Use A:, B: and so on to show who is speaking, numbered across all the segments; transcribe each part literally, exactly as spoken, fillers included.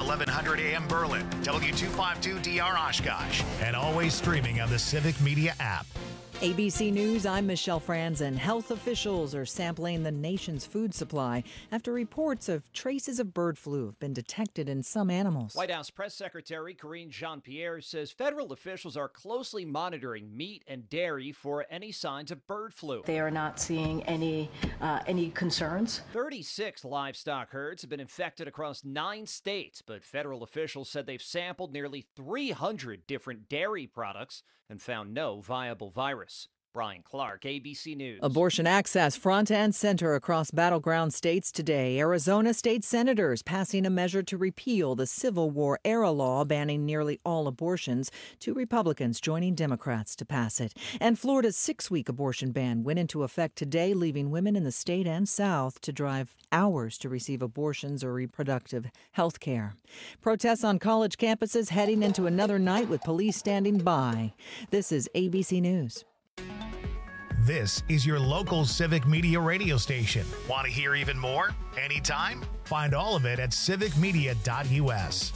A: eleven hundred A M Berlin, W two fifty-two D R Oshkosh, and always streaming on the Civic Media app.
B: A B C News, I'm Michelle Franzen. Health officials are sampling the nation's food supply after reports of traces of bird flu have been detected in some animals.
C: White House Press Secretary Karine Jean-Pierre says federal officials are closely monitoring meat and dairy for any signs of bird flu.
D: They are not seeing any uh, any concerns.
C: thirty-six livestock herds have been infected across nine states, but federal officials said they've sampled nearly three hundred different dairy products and found no viable virus. Brian Clark, A B C News.
B: Abortion access front and center across battleground states today. Arizona state senators passing a measure to repeal the Civil War era law banning nearly all abortions. Two Republicans joining Democrats to pass it. And Florida's six-week abortion ban went into effect today, leaving women in the state and South to drive hours to receive abortions or reproductive health care. Protests on college campuses heading into another night with police standing by. This is A B C News.
A: This is your local Civic Media radio station. Want to hear even more? Anytime? Find all of it at civic media dot u s.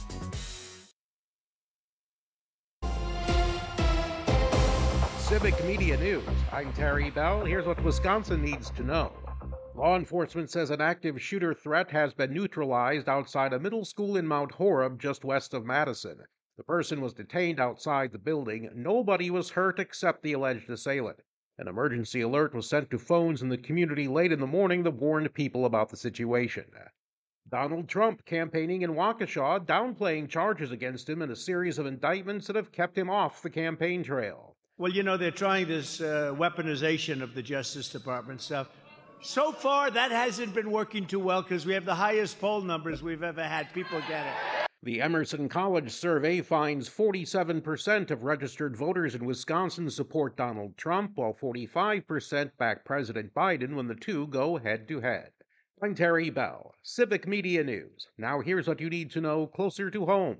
E: Civic Media News. I'm Terry Bell. Here's what Wisconsin needs to know. Law enforcement says an active shooter threat has been neutralized outside a middle school in Mount Horeb, just west of Madison. The person was detained outside the building. Nobody was hurt except the alleged assailant. An emergency alert was sent to phones in the community late in the morning that warned people about the situation. Donald Trump campaigning in Waukesha, downplaying charges against him in a series of indictments that have kept him off the campaign trail.
F: Well, you know, they're trying this uh, weaponization of the Justice Department stuff. So far, that hasn't been working too well because we have the highest poll numbers we've ever had. People get it.
E: The Emerson College survey finds forty-seven percent of registered voters in Wisconsin support Donald Trump, while forty-five percent back President Biden when the two go head-to-head. I'm Terry Bell, Civic Media News. Now here's what you need to know closer to home.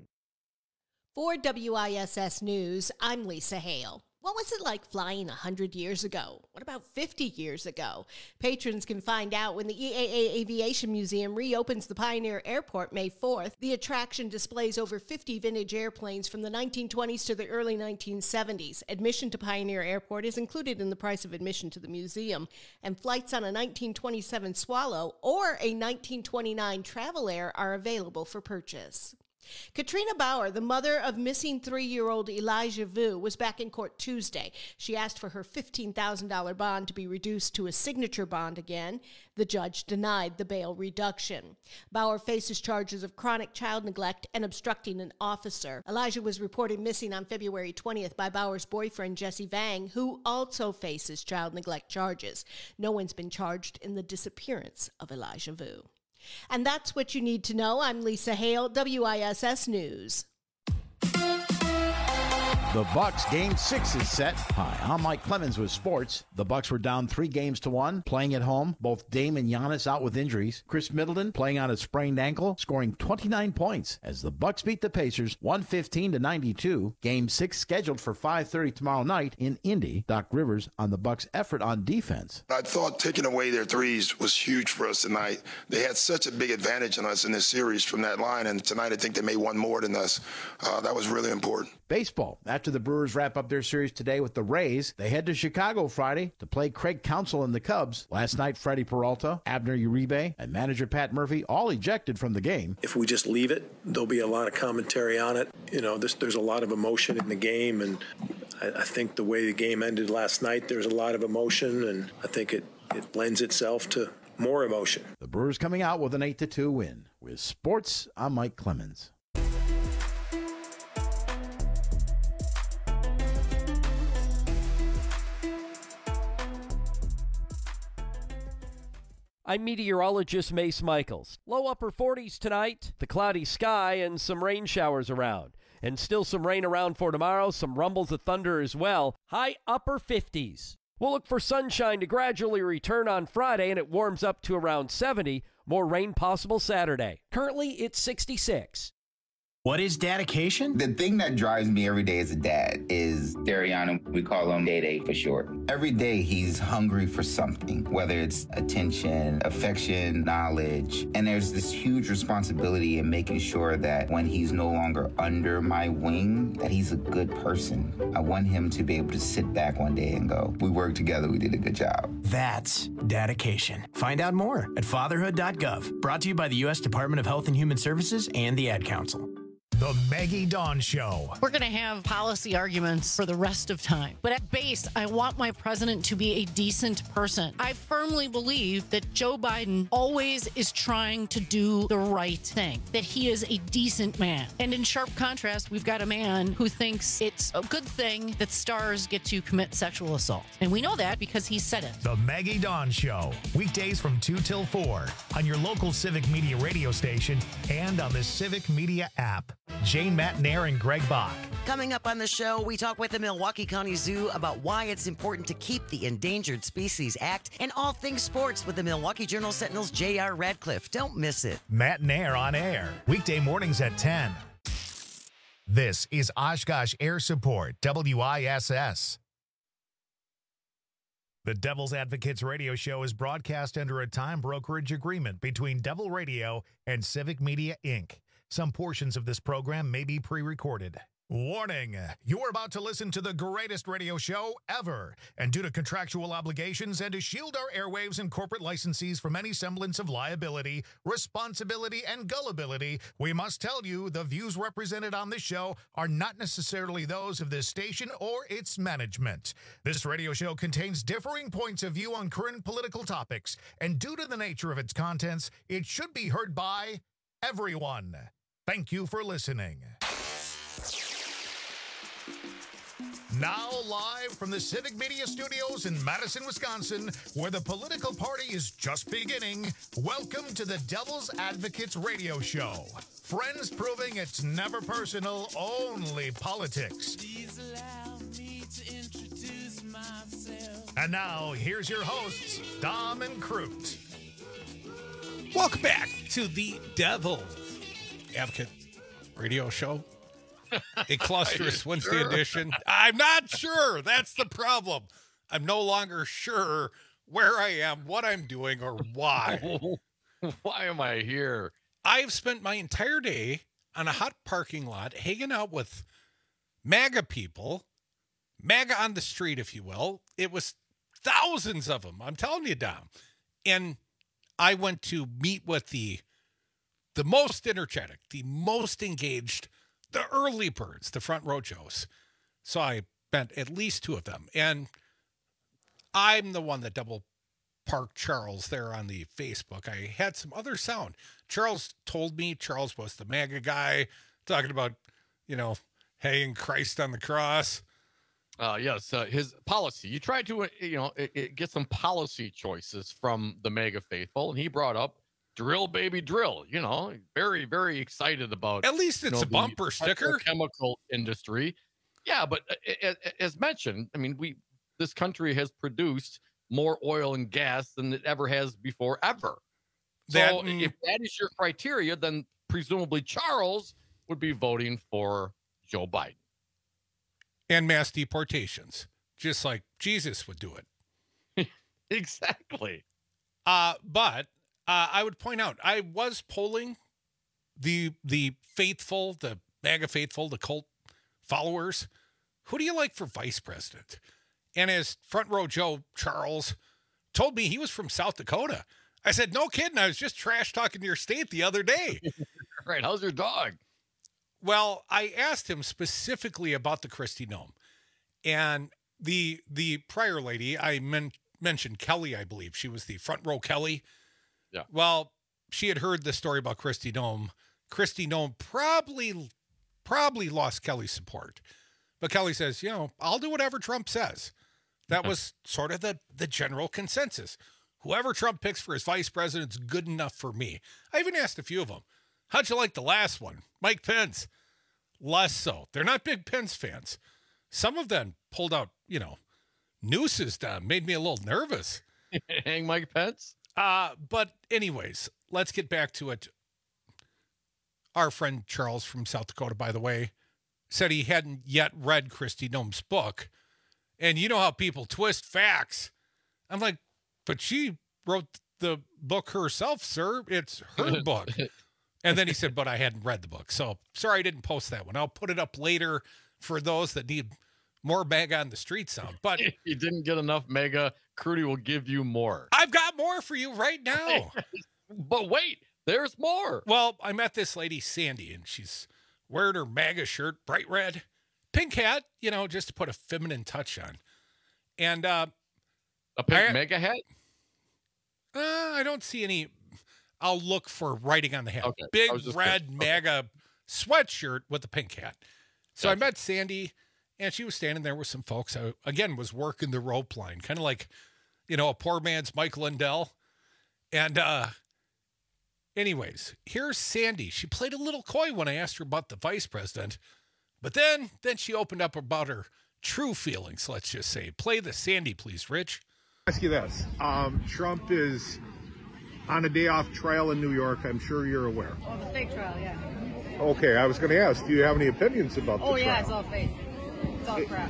G: For W I S S News, I'm Lisa Hale. What was it like flying one hundred years ago? What about fifty years ago? Patrons can find out when the E A A Aviation Museum reopens the Pioneer Airport May fourth. The attraction displays over fifty vintage airplanes from the nineteen twenties to the early nineteen seventies. Admission to Pioneer Airport is included in the price of admission to the museum, and flights on a nineteen twenty-seven Swallow or a nineteen twenty-nine Travel Air are available for purchase. Katrina Bauer, the mother of missing three-year-old Elijah Vu, was back in court Tuesday. She asked for her fifteen thousand dollars bond to be reduced to a signature bond again. The judge denied the bail reduction. Bauer faces charges of chronic child neglect and obstructing an officer. Elijah was reported missing on February twentieth by Bauer's boyfriend, Jesse Vang, who also faces child neglect charges. No one's been charged in the disappearance of Elijah Vu. And that's what you need to know. I'm Lisa Hale, W I S S News.
H: The Bucks game six is set. Hi, I'm Mike Clemens with sports. The Bucks were down three games to one, playing at home. Both Dame and Giannis out with injuries. Chris Middleton playing on a sprained ankle, scoring twenty-nine points as the Bucks beat the Pacers one fifteen to ninety-two. Game six scheduled for five thirty tomorrow night in Indy. Doc Rivers on the Bucks' effort on defense.
I: I thought taking away their threes was huge for us tonight. They had such a big advantage on us in this series from that line, and tonight I think they made one more than us. Uh, that was really important.
H: Baseball. After the Brewers wrap up their series today with the Rays, they head to Chicago Friday to play Craig Counsell and the Cubs. Last night, Freddie Peralta, Abner Uribe, and manager Pat Murphy all ejected from the game.
J: If we just leave it, there'll be a lot of commentary on it. You know, this, there's a lot of emotion in the game, and I, I think the way the game ended last night, there's a lot of emotion, and I think it, it lends itself to more emotion.
H: The Brewers coming out with an eight to two win. With sports, I'm Mike Clemens.
K: I'm meteorologist Mace Michaels. Low upper forties tonight, the cloudy sky and some rain showers around. And still some rain around for tomorrow, some rumbles of thunder as well. High upper fifties. We'll look for sunshine to gradually return on Friday, and it warms up to around seventy. More rain possible Saturday. Currently, it's sixty-six.
L: What is dedication?
M: The thing that drives me every day as a dad is Dariana. We call him Day Day for short. Every day he's hungry for something, whether it's attention, affection, knowledge. And there's this huge responsibility in making sure that when he's no longer under my wing, that he's a good person. I want him to be able to sit back one day and go, we worked together, we did a good job.
L: That's dedication. Find out more at fatherhood dot gov. Brought to you by the U S Department of Health and Human Services and the Ad Council.
A: The Maggie Dawn Show.
N: We're going to have policy arguments for the rest of time. But at base, I want my president to be a decent person. I firmly believe that Joe Biden always is trying to do the right thing, that he is a decent man. And in sharp contrast, we've got a man who thinks it's a good thing that stars get to commit sexual assault. And we know that because he said it.
A: The Maggie Dawn Show. Weekdays from two till four on your local Civic Media radio station and on the Civic Media app. Jane Matnair and Greg Bach.
O: Coming up on the show, we talk with the Milwaukee County Zoo about why it's important to keep the Endangered Species Act and all things sports with the Milwaukee Journal Sentinel's J R Radcliffe. Don't miss it.
A: Matnair on air, weekday mornings at ten. This is Oshkosh Air Support, W I S S. The Devil's Advocates radio show is broadcast under a time brokerage agreement between Devil Radio and Civic Media, Incorporated. Some portions of this program may be pre-recorded. Warning, you're about to listen to the greatest radio show ever. And due to contractual obligations and to shield our airwaves and corporate licensees from any semblance of liability, responsibility, and gullibility, we must tell you the views represented on this show are not necessarily those of this station or its management. This radio show contains differing points of view on current political topics, and due to the nature of its contents, it should be heard by everyone. Thank you for listening. Now live from the Civic Media Studios in Madison, Wisconsin, where the political party is just beginning, welcome to the Devil's Advocates radio show. Friends proving it's never personal, only politics. Please allow me to introduce myself. And now, here's your hosts, Dom and Crute.
P: Welcome back to the Devil's Advocate radio show. A clusterous Wednesday sure? edition. I'm not sure. That's the problem. I'm no longer sure where I am, what I'm doing, or why.
Q: Why am I here?
P: I've spent my entire day on a hot parking lot hanging out with MAGA people, MAGA on the street, if you will. It was thousands of them. I'm telling you, Dom. And I went to meet with the the most energetic, the most engaged, the early birds, the front row Joes. So I met at least two of them. And I'm the one that double parked Charles there on the Facebook. I had some other sound. Charles told me Charles was the MAGA guy talking about, you know, hanging Christ on the cross.
Q: Uh, yes, uh, his policy. You tried to, uh, you know, it, it get some policy choices from the MAGA faithful, and he brought up drill, baby, drill. You know, very, very excited about.
P: At least it's
Q: you know,
P: a bumper sticker.
Q: Chemical industry, yeah, but uh, as mentioned, I mean, we this country has produced more oil and gas than it ever has before, ever. So that, mm, if that is your criteria, then presumably Charles would be voting for Joe Biden.
P: And mass deportations, just like Jesus would do it.
Q: Exactly.
P: Uh, but uh, I would point out, I was polling the the faithful, the MAGA faithful, the cult followers. Who do you like for vice president? And as front row Joe Charles told me he was from South Dakota. I said, no kidding. I was just trash talking your state the other day.
Q: Right. How's your dog?
P: Well, I asked him specifically about the Kristi Noem, and the the prior lady I men- mentioned, Kelly, I believe she was the front row Kelly.
Q: Yeah.
P: Well, she had heard the story about Kristi Noem. Kristi Noem probably probably lost Kelly's support, but Kelly says, you know, I'll do whatever Trump says. That was sort of the the general consensus. Whoever Trump picks for his vice president's good enough for me. I even asked a few of them. How'd you like the last one? Mike Pence. Less so. They're not big Pence fans. Some of them pulled out, you know, nooses down. Made me a little nervous.
Q: Hang Mike Pence?
P: Uh, but anyways, let's get back to it. our friend Charles from South Dakota, by the way, said he hadn't yet read Kristi Noem's book. And you know how people twist facts. I'm like, but she wrote the book herself, sir. It's her book. And then he said, but I hadn't read the book. So sorry I didn't post that one. I'll put it up later for those that need more MAGA on the street sound. But
Q: you didn't get enough MAGA. Crudy will give you more.
P: I've got more for you right now.
Q: But wait, there's more.
P: Well, I met this lady, Sandy, and she's wearing her MAGA shirt, bright red, pink hat, you know, just to put a feminine touch on. And uh,
Q: a pink
P: I,
Q: MAGA hat?
P: Uh, I don't see any. I'll look for writing on the hat.
Q: Okay.
P: Big red
Q: kidding.
P: MAGA
Q: okay.
P: sweatshirt with a pink hat. So
Q: gotcha.
P: I met Sandy, and she was standing there with some folks. I, again, was working the rope line, kind of like, you know, a poor man's Mike Lindell. And uh, anyways, here's Sandy. She played a little coy when I asked her about the vice president. But then, then she opened up about her true feelings, let's just say. Play the Sandy, please, Rich.
R: Ask you this. Um, Trump is on a day off trial in New York. I'm sure you're aware.
S: Oh, the fake trial, yeah.
R: Okay, I was going to ask, do you have any opinions about the
S: oh,
R: trial?
S: Oh, yeah, it's all fake. It's all crap.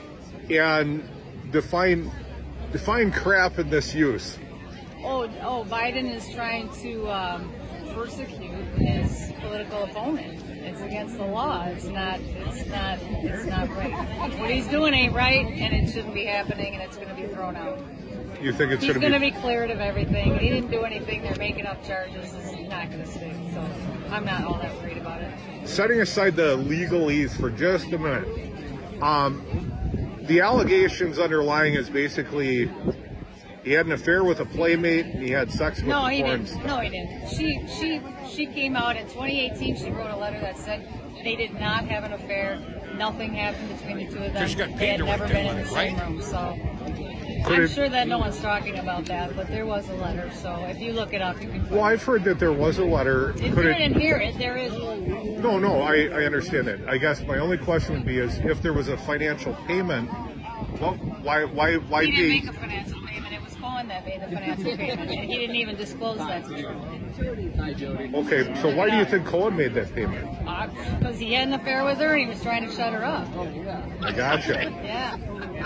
R: And define define crap in this use.
S: Oh, oh, Biden is trying to um, persecute his political opponent. It's against the law. It's not. It's not. It's not right. What he's doing ain't right, and it shouldn't be happening, and it's going to be thrown out.
R: You think it's
S: he's
R: going to
S: be... be cleared of everything? He didn't do anything. They're making up charges. It's not going to stick. So I'm not all that worried about it.
R: Setting aside the legalese for just a minute, um, the allegations underlying is basically he had an affair with a playmate and he had sex with
S: no,
R: the
S: he
R: porn
S: didn't.
R: star.
S: No, he didn't. She she she came out in twenty eighteen. She wrote a letter that said they did not have an affair. Nothing happened between the two of them.
P: She got paid
S: they had
P: to
S: never
P: write
S: been
P: that
S: in the
P: letter,
S: same
P: right?
S: room. So
R: Could
S: I'm
R: it-
S: sure that no one's talking about that, but there was a letter. So if you look it up, you can find
R: Well,
S: it.
R: I've heard that there was a letter.
S: If
R: Could
S: you
R: it?
S: didn't hear it, there is one.
R: No, no, I, I understand that. I guess my only question would be is if there was a financial payment, well, why why why
S: He didn't
R: be?
S: make a financial payment. It was Cohen that made the financial payment, and he didn't even disclose that to Trump.
R: Okay, so why do you think Cohen made that payment?
S: Because he had an affair with her, and he was trying to shut her up.
R: I gotcha.
S: Yeah.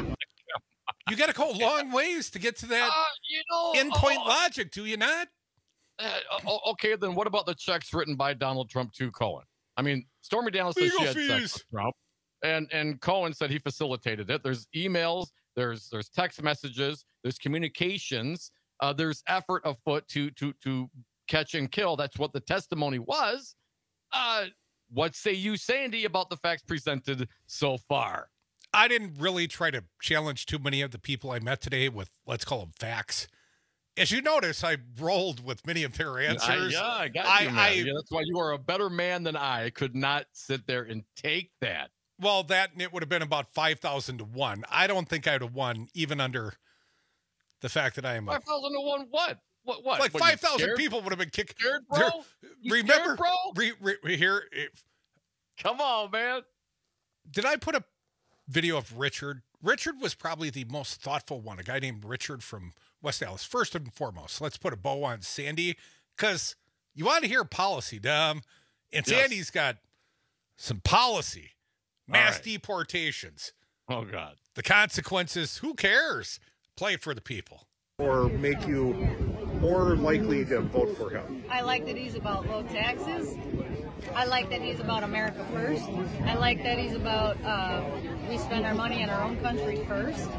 P: You got to go long ways to get to that
Q: Uh, you know,
P: endpoint
Q: oh,
P: logic, do you not?
Q: Uh, oh, okay, then what about the checks written by Donald Trump to Cohen? I mean, Stormy Daniels said
P: Legal
Q: she had
P: fees.
Q: sex with Trump, and and Cohen said he facilitated it. There's emails, there's there's text messages, there's communications, uh, there's effort afoot to to to catch and kill. That's what the testimony was. Uh, what say you, Sandy, about the facts presented so far?
P: I didn't really try to challenge too many of the people I met today with, let's call them facts. As you notice, I rolled with many of their answers.
Q: I, yeah, I got
P: I,
Q: you, man.
P: I,
Q: Yeah, that's why you are a better man than I. I could not sit there and take that.
P: Well, that and it would have been about five thousand to one. I don't think I would have won, even under the fact that I am a,
Q: five thousand to one what? What? What?
P: like
Q: What, you
P: five thousand
Q: scared?
P: people would have been kicked.
Q: Scared, bro?
P: There-
Q: You
P: Remember,
Q: scared, bro?
P: re, re, re- here, if,
Q: Come on, man.
P: did I put a video of Richard? Richard was probably the most thoughtful one, a guy named Richard from West Dallas. First and foremost, let's put a bow on Sandy, because you want to hear policy, Dom. And
Q: Yes.
P: Sandy's got some policy. Mass
Q: right.
P: deportations.
Q: Oh, God.
P: The consequences, who cares? Play it for the people.
R: Or make you more likely to vote for him?
S: I like that he's about low taxes. I like that he's about America first. I like that he's about uh, we spend our money in our own country first.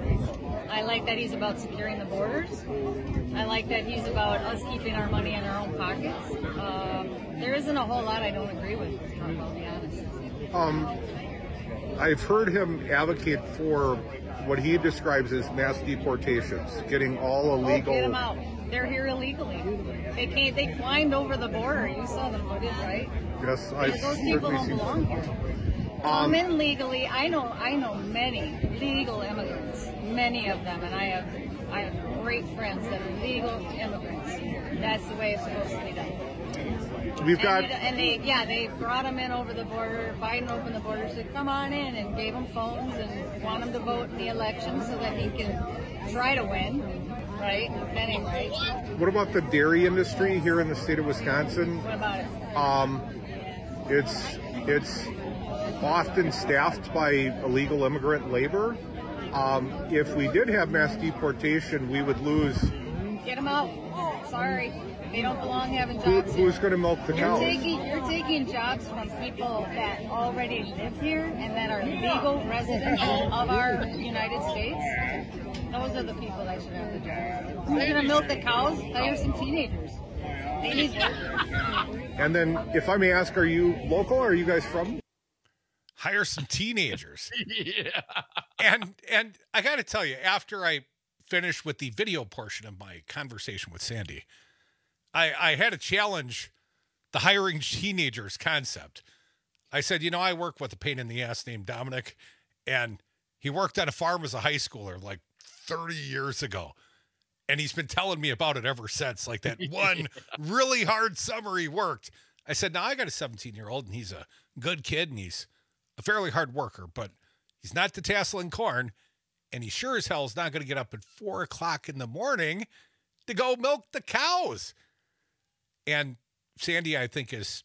S: I like that he's about securing the borders. I like that he's about us keeping our money in our own pockets. Um, there isn't a whole lot I don't agree with, I'll be honest.
R: Um, I've heard him advocate for what he describes as mass deportations, getting all illegal.
S: Oh, get them out. They're here illegally. They can't. They climbed over the border. You saw the footage, right?
R: Yes, I
S: Those people
R: certainly
S: don't
R: seen
S: belong
R: that.
S: here.
R: Um,
S: Come in legally. I know. I know many legal immigrants. Many of them, and I have. I have great friends that are legal immigrants. That's the way it's supposed to be done.
R: We've got.
S: And, they, and they, yeah, they brought them in over the border. Biden opened the border, said, "Come on in," and gave them phones and want them to vote in the election so that he can try to win. Right? Anyway.
R: What about the dairy industry here in the state of Wisconsin?
S: What about it?
R: Um, It's it's often staffed by illegal immigrant labor. Um, if we did have mass deportation, we would lose.
S: Get them out. Sorry. They don't belong having
R: Who,
S: jobs
R: who's
S: here.
R: going to milk the
S: You're
R: cows?
S: taking, you're taking jobs from people that already live here and that are legal residents of our United States. Those are the people that should have the jobs. You're going to milk the cows? Hire some teenagers. They need
R: And then, if I may ask, are you local? Or are you guys from?
P: Hire some teenagers.
Q: Yeah.
P: And and I got to tell you, after I finished with the video portion of my conversation with Sandy, I, I had to challenge the hiring teenagers concept. I said, you know, I work with a pain in the ass named Dominic, and he worked on a farm as a high schooler like thirty years ago. And he's been telling me about it ever since, like that one really hard summer he worked. I said, now I got a seventeen-year-old, and he's a good kid, and he's a fairly hard worker, but he's not detasseling corn, and he sure as hell is not going to get up at four o'clock in the morning to go milk the cows. And Sandy, I think, is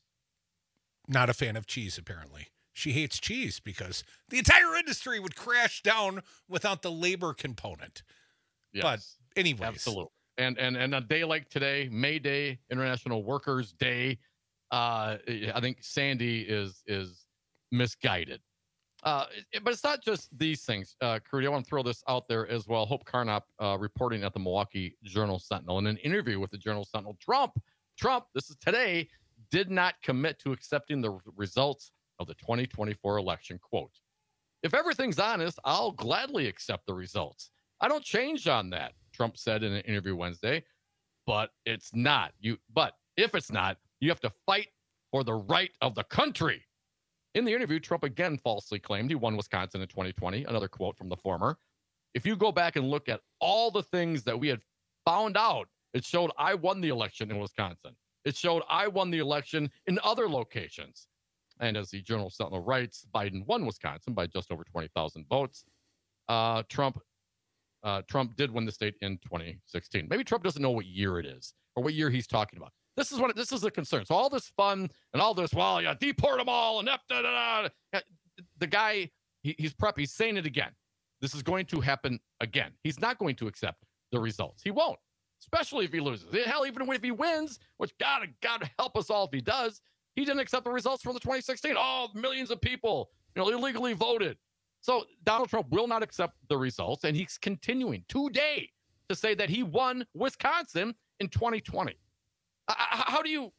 P: not a fan of cheese, apparently. She hates cheese because the entire industry would crash down without the labor component.
Q: Yes,
P: but anyways.
Q: Absolutely. And, and, and a day like today, May Day, International Workers' Day, uh, I think Sandy is is misguided. Uh, it, but it's not just these things. Uh, Crudy, I want to throw this out there as well. Hope Carnop uh, reporting at the Milwaukee Journal-Sentinel in an interview with the Journal-Sentinel. Trump, Trump, this is today, did not commit to accepting the results of the twenty twenty-four election. Quote, if everything's honest, I'll gladly accept the results. I don't change on that, Trump said in an interview Wednesday, but it's not. You, but if it's not, you have to fight for the right of the country. In the interview, Trump again falsely claimed he won Wisconsin in twenty twenty. Another quote from the former. If you go back and look at all the things that we had found out, it showed I won the election in Wisconsin. It showed I won the election in other locations. And as the Journal-Sentinel writes, Biden won Wisconsin by just over twenty thousand votes. Uh, Trump uh, Trump did win the state in twenty sixteen. Maybe Trump doesn't know what year it is or what year he's talking about. This is what this is the concern. So all this fun and all this, well, yeah, deport them all and da, da, da, da. The guy, he, he's prep. He's saying it again. This is going to happen again. He's not going to accept the results. He won't, especially if he loses. Hell, even if he wins, which God, God help us all if he does, he didn't accept the results from the twenty sixteen. Oh, millions of people, you know, illegally voted. So Donald Trump will not accept the results, and he's continuing today to say that he won Wisconsin in twenty twenty. How do you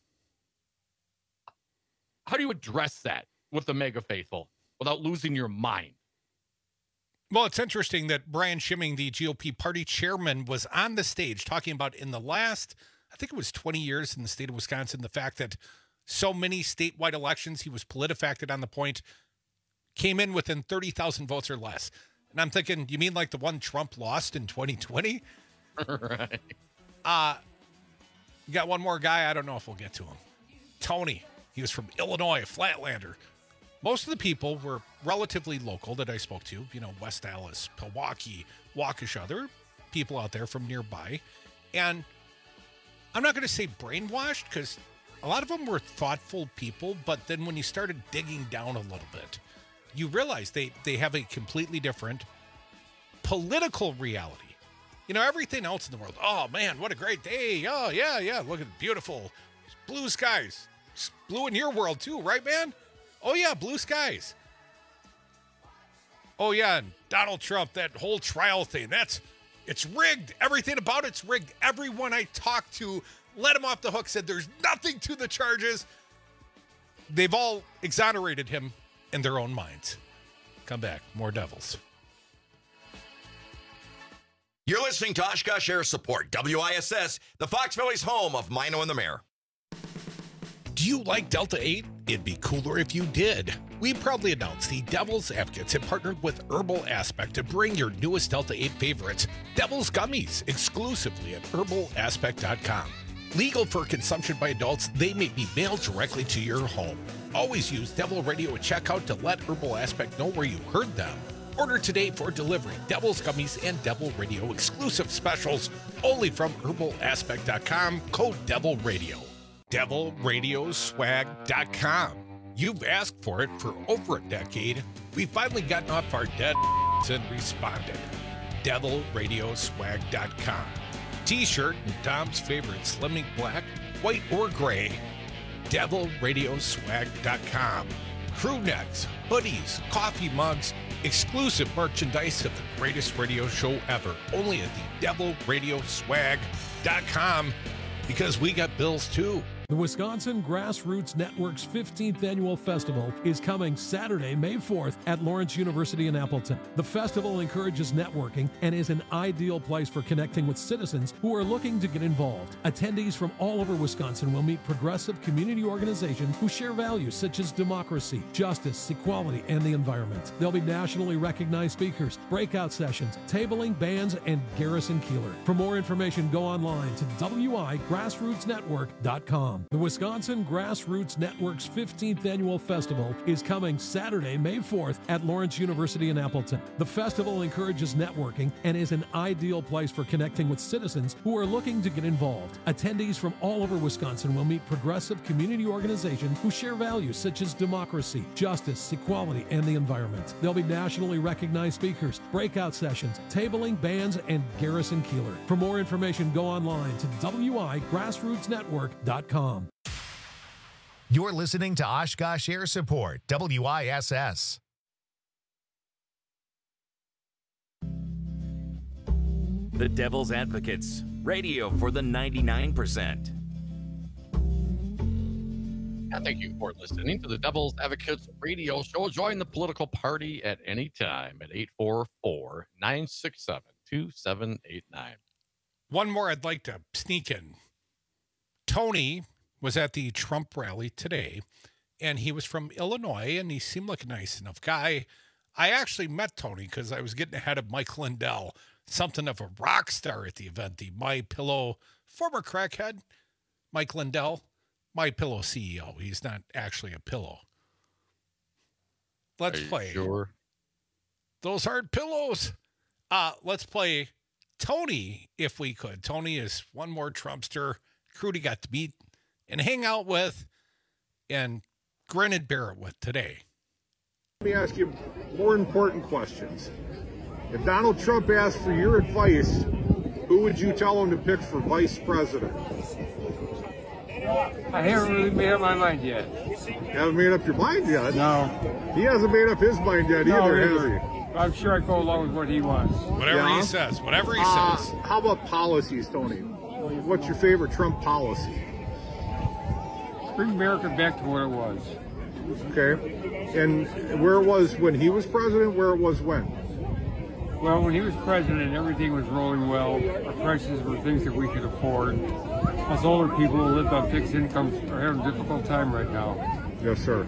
Q: how do you address that with the mega faithful without losing your mind?
P: Well, it's interesting that Brian Schimming, the G O P party chairman, was on the stage talking about in the last, I think it was twenty years in the state of Wisconsin, the fact that so many statewide elections, he was PolitiFacted on the point, came in within thirty thousand votes or less. And I'm thinking, you mean like the one Trump lost in twenty twenty?
Q: Right.
P: Uh, you got one more guy. I don't know if we'll get to him. Tony. He was from Illinois, a Flatlander. Most of the people were relatively local that I spoke to. You know, West Dallas, Pewaukee, Waukesha. There were people out there from nearby. And I'm not going to say brainwashed because a lot of them were thoughtful people. But then when you started digging down a little bit, you realize they, they have a completely different political reality. You know, everything else in the world. Oh, man, what a great day. Oh, yeah, yeah. Look at the beautiful blue skies. It's blue in your world, too, right, man? Oh, yeah, blue skies. Oh, yeah, and Donald Trump, that whole trial thing, that's, it's rigged. Everything about it's rigged. Everyone I talked to let him off the hook, said there's nothing to the charges. They've all exonerated him in their own minds. Come back. More Devils.
T: You're listening to Oshkosh Air Support, W I S S, the Fox Valley's home of Mino and the Mayor.
P: Do you like Delta eight? It'd be cooler if you did. We proudly announce the Devil's Advocates have partnered with Herbal Aspect to bring your newest Delta eight favorites, Devil's Gummies, exclusively at herbal aspect dot com. Legal for consumption by adults, they may be mailed directly to your home. Always use Devil Radio at checkout to let Herbal Aspect know where you heard them. Order today for delivery. Devil's Gummies and Devil Radio exclusive specials only from herbal aspect dot com. Code Devil Radio. devil radio swag dot com. You've asked for it for over a decade. We've finally gotten off our dead and responded. devil radio swag dot com. T-shirt and Tom's favorite Slimming Black, white or gray. devil radio swag dot com. Crew necks, hoodies, coffee mugs, exclusive merchandise of the greatest radio show ever. Only at the devil radio swag dot com, because we got bills too.
U: The Wisconsin Grassroots Network's fifteenth Annual Festival is coming Saturday, May fourth at Lawrence University in Appleton. The festival encourages networking and is an ideal place for connecting with citizens who are looking to get involved. Attendees from all over Wisconsin will meet progressive community organizations who share values such as democracy, justice, equality, and the environment. There'll be nationally recognized speakers, breakout sessions, tabling, bands, and Garrison Keeler. For more information, go online to w i grassroots network dot com. The Wisconsin Grassroots Network's fifteenth Annual Festival is coming Saturday, May fourth at Lawrence University in Appleton. The festival encourages networking and is an ideal place for connecting with citizens who are looking to get involved. Attendees from all over Wisconsin will meet progressive community organizations who share values such as democracy, justice, equality, and the environment. There'll be nationally recognized speakers, breakout sessions, tabling, bands, and Garrison Keeler. For more information, go online to w i grassroots network dot com.
A: You're listening to Oshkosh Air Support, W I S S.
V: The Devil's Advocates, radio for the ninety-nine percent.
Q: And thank you for listening to the Devil's Advocates radio show. Join the political party at any time at eight four four, nine six seven, two seven eight nine.
P: One more I'd like to sneak in. Tony was at the Trump rally today, and he was from Illinois, and he seemed like a nice enough guy. I actually met Tony because I was getting ahead of Mike Lindell, something of a rock star at the event. The My Pillow, former crackhead, Mike Lindell, My Pillow C E O. He's not actually a pillow. Let's play.
Q: Sure?
P: Those aren't pillows. Uh, let's play Tony, if we could. Tony is one more Trumpster. Crudy got to meet and hang out with and grin and bear it with today.
R: Let me ask you more important questions. If Donald Trump asked for your advice, who would you tell him to pick for vice president?
W: I haven't really made up my mind yet.
R: You haven't made up your mind yet?
W: No.
R: He hasn't made up his mind yet
W: no,
R: either,
W: really.
R: has he?
W: I'm sure I go along with what he wants.
P: Whatever
R: yeah?
P: he says, whatever he
R: uh,
P: says.
R: How about policies, Tony? What's your favorite Trump policy?
W: Bring America back to where it was.
R: Okay. And where it was when he was president, where it was when?
W: Well, when he was president, everything was rolling well. Our prices were things that we could afford. Us older people who lived on fixed incomes are having a difficult time right now.
R: Yes, sir.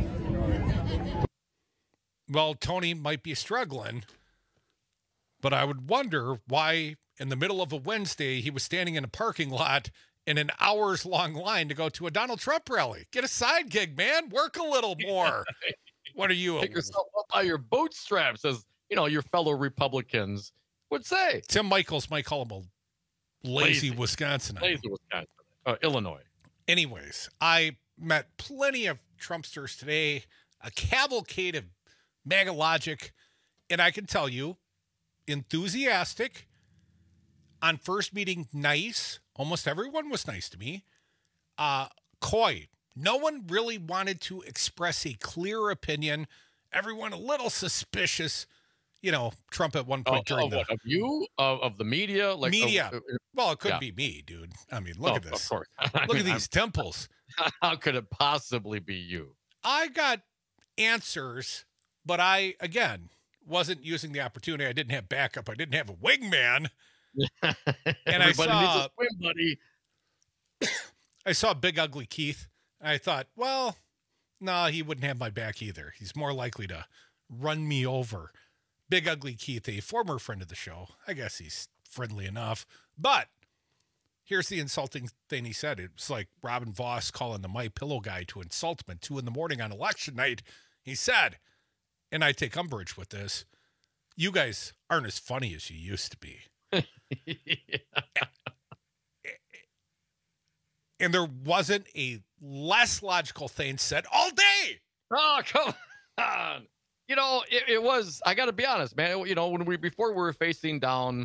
P: Well, Tony might be struggling, but I would wonder why in the middle of a Wednesday he was standing in a parking lot in an hours-long line to go to a Donald Trump rally. Get a side gig, man. Work a little more. What are you?
Q: Pick yourself up by your bootstraps, as you know your fellow Republicans would say.
P: Tim Michaels might call him a lazy, lazy. Wisconsinite.
Q: Lazy Wisconsin. Uh, Illinois.
P: Anyways, I met plenty of Trumpsters today, a cavalcade of MAGA logic, and I can tell you, enthusiastic, on first meeting, nice. Almost everyone was nice to me. Uh, coy. No one really wanted to express a clear opinion. Everyone a little suspicious. You know, Trump at one point
Q: oh,
P: during
Q: of
P: the...
Q: What, of you? Of, of the media? Like
P: media.
Q: Uh,
P: well, it could
Q: yeah.
P: be me, dude. I mean, look
Q: oh,
P: at this.
Q: Of course.
P: Look
Q: mean,
P: at these
Q: I'm,
P: temples.
Q: How could it possibly be you?
P: I got answers, but I, again, wasn't using the opportunity. I didn't have backup. I didn't have a wingman. And I
Q: Everybody
P: saw,
Q: needs a swim buddy.
P: I saw Big Ugly Keith. And I thought, well, no, he wouldn't have my back either. He's more likely to run me over. Big Ugly Keith, a former friend of the show. I guess he's friendly enough. But here's the insulting thing he said. It was like Robin Voss calling the My Pillow guy to insult him at two in the morning on election night. He said, and I take umbrage with this, you guys aren't as funny as you used to be.
Q: yeah.
P: And there wasn't a less logical thing said all day.
Q: Oh, come on. You know, it, it was, I got to be honest, man. You know, when we, before we were facing down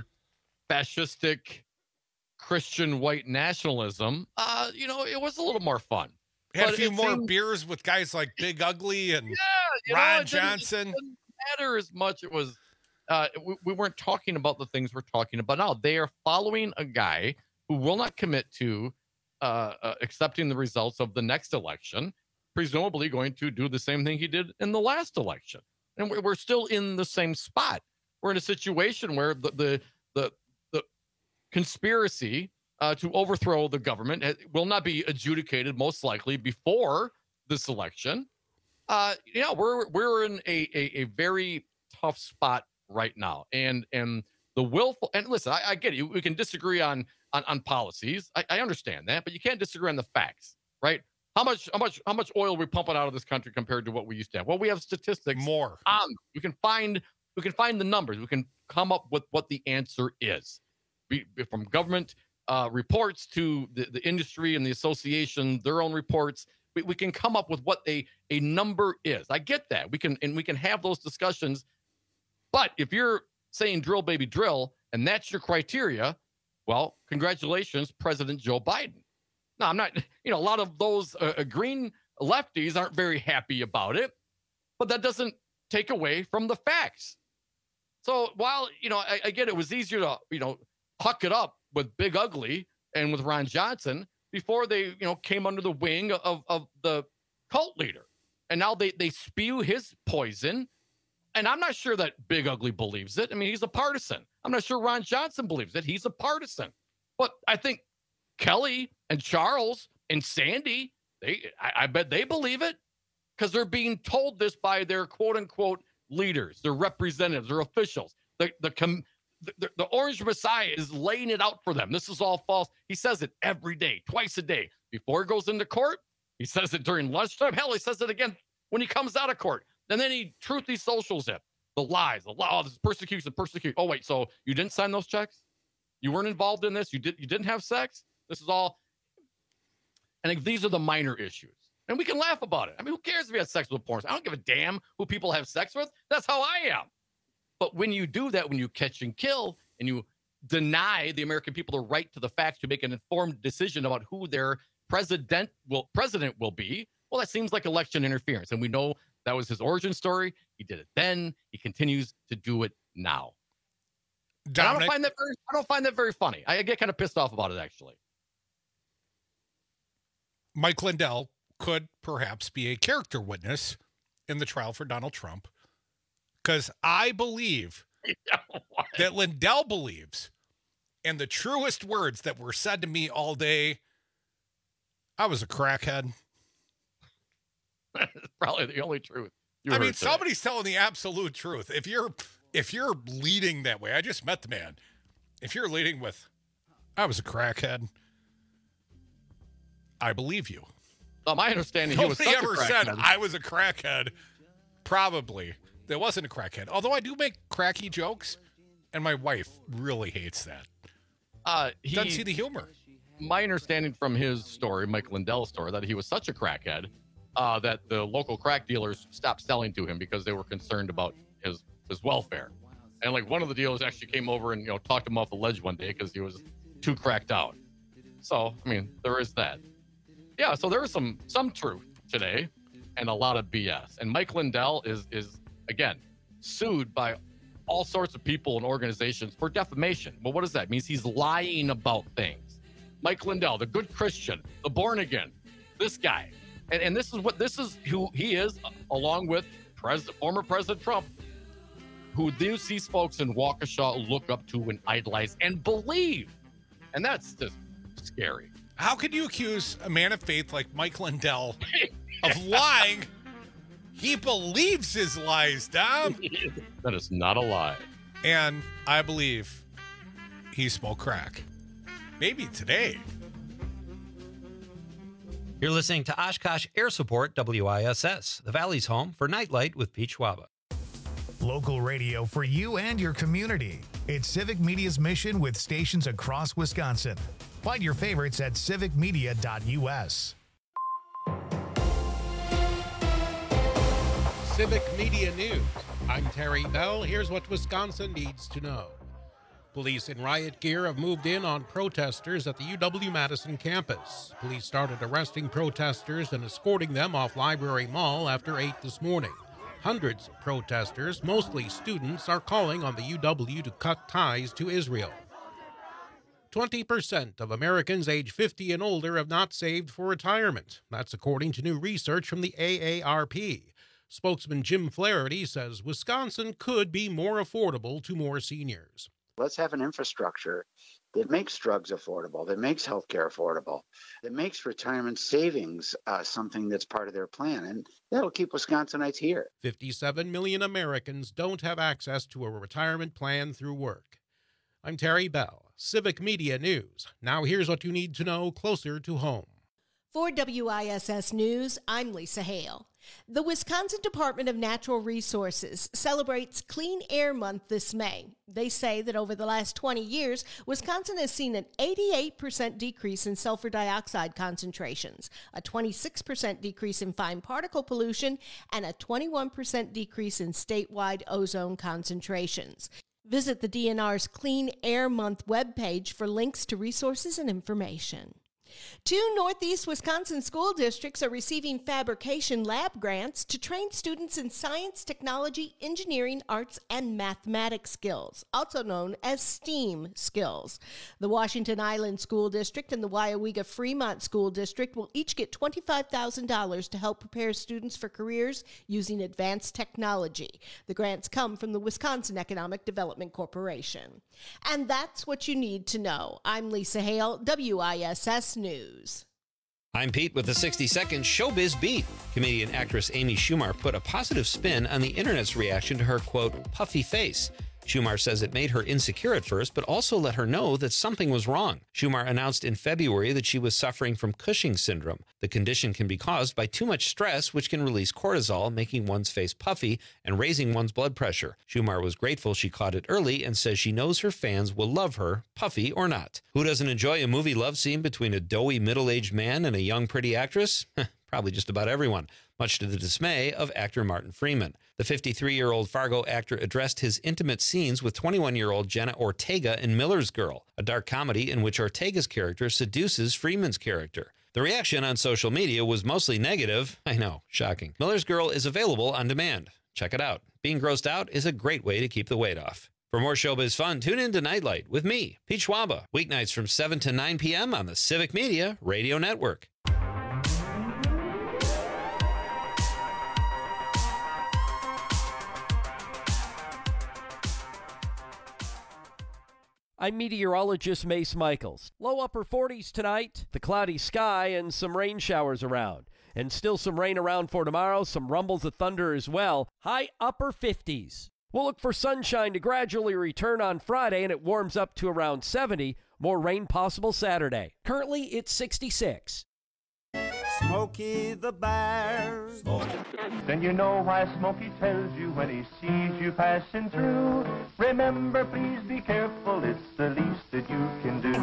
Q: fascistic Christian white nationalism, uh, you know, it was a little more fun.
P: Had
Q: But
P: a few
Q: it
P: more
Q: seemed-
P: beers with guys like Big Ugly and
Q: Yeah, you know,
P: Ron
Q: it didn't-
P: Johnson.
Q: It didn't matter as much. It was, uh, we, we weren't talking about the things we're talking about now. They are following a guy who will not commit to uh, uh, accepting the results of the next election, presumably going to do the same thing he did in the last election. And we're, we're still in the same spot. We're in a situation where the the the, the conspiracy uh, to overthrow the government will not be adjudicated, most likely, before this election. Uh, yeah, we're we're in a, a a very tough spot right now, and and the willful and listen, I, I get it. We can disagree on on, on policies. I, I understand that, but you can't disagree on the facts, right? How much how much how much oil are we pumping out of this country compared to what we used to have? Well, we have statistics.
P: More.
Q: Um, we can find we can find the numbers. We can come up with what the answer is, be, be from government uh, reports to the, the industry and the association, their own reports. We, we can come up with what a a number is. I get that. We can and we can have those discussions. But if you're saying drill, baby, drill, and that's your criteria, well, congratulations, President Joe Biden. No, I'm not, you know, a lot of those uh, green lefties aren't very happy about it, but that doesn't take away from the facts. So while, you know, I, I get it was easier to, you know, huck it up with Big Ugly and with Ron Johnson before they, you know, came under the wing of, of the cult leader. And now they, they spew his poison. And I'm not sure that Big Ugly believes it. I mean, he's a partisan. I'm not sure Ron Johnson believes it. He's a partisan. But I think Kelly and Charles and Sandy, they I, I bet they believe it because they're being told this by their quote unquote leaders, their representatives, their officials. The the, com, the the Orange Messiah is laying it out for them. This is all false. He says it every day, twice a day. Before he goes into court, he says it during lunchtime. Hell, he says it again when he comes out of court. And then he truthy socials it. The lies, the law, this persecution, persecution. Oh, wait, so you didn't sign those checks? You weren't involved in this? You did you didn't have sex? This is all. And these are the minor issues. And we can laugh about it. I mean, who cares if you had sex with a porn star? I don't give a damn who people have sex with. That's how I am. But when you do that, when you catch and kill and you deny the American people the right to the facts to make an informed decision about who their president will president will be, well, that seems like election interference. And we know that was his origin story. He did it then. He continues to do it now. I don't find that very, I don't find that very funny. I get kind of pissed off about it, actually.
P: Mike Lindell could perhaps be a character witness in the trial for Donald Trump, because I believe that Lindell believes, and the truest words that were said to me all day, I was a crackhead.
Q: That's probably the only truth. You
P: I mean,
Q: heard today.
P: somebody's telling the absolute truth. If you're if you're leading that way, I just met the man. If you're leading with, I was a crackhead, I believe you.
Q: Oh, my understanding, he was
P: Nobody
Q: such a
P: ever said
Q: crackhead.
P: I was a crackhead. Probably. There wasn't a crackhead. Although I do make cracky jokes, and my wife really hates that.
Q: Uh, he
P: Doesn't see the humor.
Q: My understanding from his story, Mike Lindell's story, that he was such a crackhead uh, that the local crack dealers stopped selling to him because they were concerned about his his welfare. And like one of the dealers actually came over and you know talked him off the ledge one day because he was too cracked out. So I mean, there is that. Yeah, so there is some some truth today, and a lot of B S. And Mike Lindell is is again sued by all sorts of people and organizations for defamation. Well, what does that mean? He's lying about things. Mike Lindell, the good Christian, the born again, this guy, and and this is what this is who he is, along with President, former President Trump, who these these folks in Waukesha look up to and idolize and believe, and that's just scary.
P: How could you accuse a man of faith like Mike Lindell of lying? He believes his lies, Dom.
Q: That is not a lie.
P: And I believe he smoked crack. Maybe today.
B: You're listening to Oshkosh Air Support W I S S, the Valley's home for Nightlight with Pete Schwaba.
A: Local radio for you and your community. It's Civic Media's mission with stations across Wisconsin. Find your favorites at civic media dot U S.
E: Civic Media News. I'm Terry Bell. Here's what Wisconsin needs to know. Police in riot gear have moved in on protesters at the U W-Madison campus. Police started arresting protesters and escorting them off Library Mall after eight this morning. Hundreds of protesters, mostly students, are calling on the U W to cut ties to Israel. twenty percent of Americans age fifty and older have not saved for retirement. That's according to new research from the A A R P. Spokesman Jim Flaherty says Wisconsin could be more affordable to more seniors.
C: Let's have an infrastructure that makes drugs affordable, that makes healthcare affordable, that makes retirement savings uh, something that's part of their plan. And that'll keep Wisconsinites here.
E: fifty-seven million Americans don't have access to a retirement plan through work. I'm Terry Bell, Civic Media News. Now here's what you need to know closer to home.
G: For W I S S News, I'm Lisa Hale. The Wisconsin Department of Natural Resources celebrates Clean Air Month this May. They say that over the last twenty years, Wisconsin has seen an eighty-eight percent decrease in sulfur dioxide concentrations, a twenty-six percent decrease in fine particle pollution, and a twenty-one percent decrease in statewide ozone concentrations. Visit the D N R's Clean Air Month webpage for links to resources and information. Two Northeast Wisconsin school districts are receiving fabrication lab grants to train students in science, technology, engineering, arts, and mathematics skills, also known as STEAM skills. The Washington Island School District and the Weyauwega Fremont School District will each get twenty-five thousand dollars to help prepare students for careers using advanced technology. The grants come from the Wisconsin Economic Development Corporation. And that's what you need to know. I'm Lisa Hale, W I S S News.
B: I'm Pete with the sixty second Showbiz Beat. Comedian actress Amy Schumer put a positive spin on the internet's reaction to her, quote, puffy face. Schumer says it made her insecure at first, but also let her know that something was wrong. Schumer announced in February that she was suffering from Cushing's syndrome. The condition can be caused by too much stress, which can release cortisol, making one's face puffy and raising one's blood pressure. Schumer was grateful she caught it early and says she knows her fans will love her, puffy or not. Who doesn't enjoy a movie love scene between a doughy middle-aged man and a young pretty actress? Probably just about everyone, much to the dismay of actor Martin Freeman. The fifty-three-year-old Fargo actor addressed his intimate scenes with twenty-one-year-old Jenna Ortega in Miller's Girl, a dark comedy in which Ortega's character seduces Freeman's character. The reaction on social media was mostly negative. I know, shocking. Miller's Girl is available on demand. Check it out. Being grossed out is a great way to keep the weight off. For more showbiz fun, tune in to Nightlight with me, Pete Schwaba, weeknights from seven to nine p.m. on the Civic Media Radio Network.
K: I'm meteorologist Mace Michaels. Low upper forties tonight, the cloudy sky and some rain showers around. And still some rain around for tomorrow, some rumbles of thunder as well. High upper fifties. We'll look for sunshine to gradually return on Friday, and it warms up to around seventy. More rain possible Saturday. Currently, it's sixty-six.
D: Smokey the Bear. Then you know why Smokey tells you when he sees you passing through. Remember, please be careful, it's the least that you can do.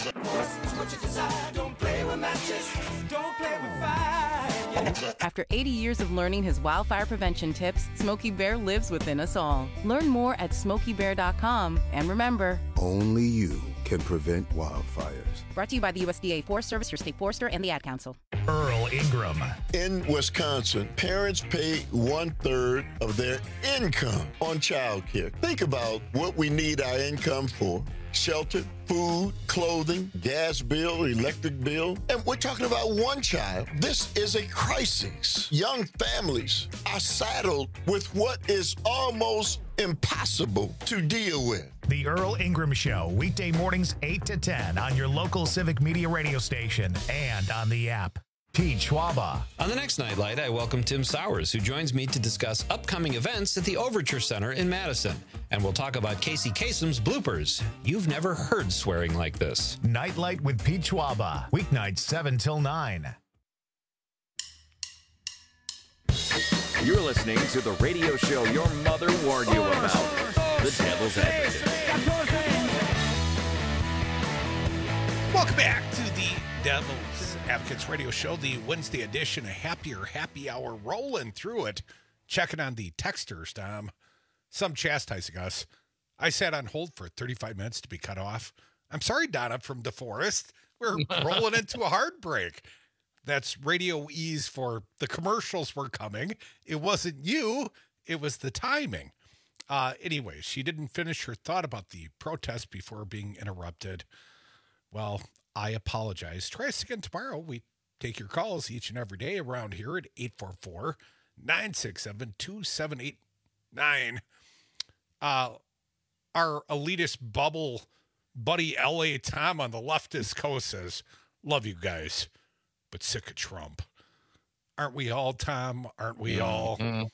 D: Don't play with matches, don't play with fire.
F: After eighty years of learning his wildfire prevention tips, Smokey Bear lives within us all. Learn more at smokey bear dot com, and remember,
X: only you can prevent wildfires.
F: Brought to you by the U S D A Forest Service, your state forester, and the Ad Council.
A: Earl Ingram.
Y: In Wisconsin, parents pay one-third of their income on child care. Think about what we need our income for. Shelter, food, clothing, gas bill, electric bill. And we're talking about one child. This is a crisis. Young families are saddled with what is almost impossible to deal with.
A: The Earl Ingram Show, weekday mornings eight to ten on your local Civic Media radio station and on the app. Pete Schwaba.
B: On the next Nightlight, I welcome Tim Sowers, who joins me to discuss upcoming events at the Overture Center in Madison. And we'll talk about Casey Kasem's bloopers. You've never heard swearing like this.
A: Nightlight with Pete Schwaba, weeknights seven till nine.
V: You're listening to the radio show your mother warned you about, The Devil's Advocate.
P: Welcome back to the Devil's Advocates Radio Show, the Wednesday edition, a happier happy hour, rolling through it, checking on the texters, Tom. Some chastising us. I sat on hold for thirty-five minutes to be cut off. I'm sorry, Donna from DeForest. We're rolling into a hard break. That's radio ease for the commercials were coming. It wasn't you. It was the timing. Uh, anyway, she didn't finish her thought about the protest before being interrupted. Well, I apologize. Try us again tomorrow. We take your calls each and every day around here at eight four four, nine six seven, two seven eight nine. Uh, our elitist bubble buddy L A Tom on the leftist coast says, love you guys, but sick of Trump. Aren't we all, Tom? Aren't we all?
Q: Mm-hmm.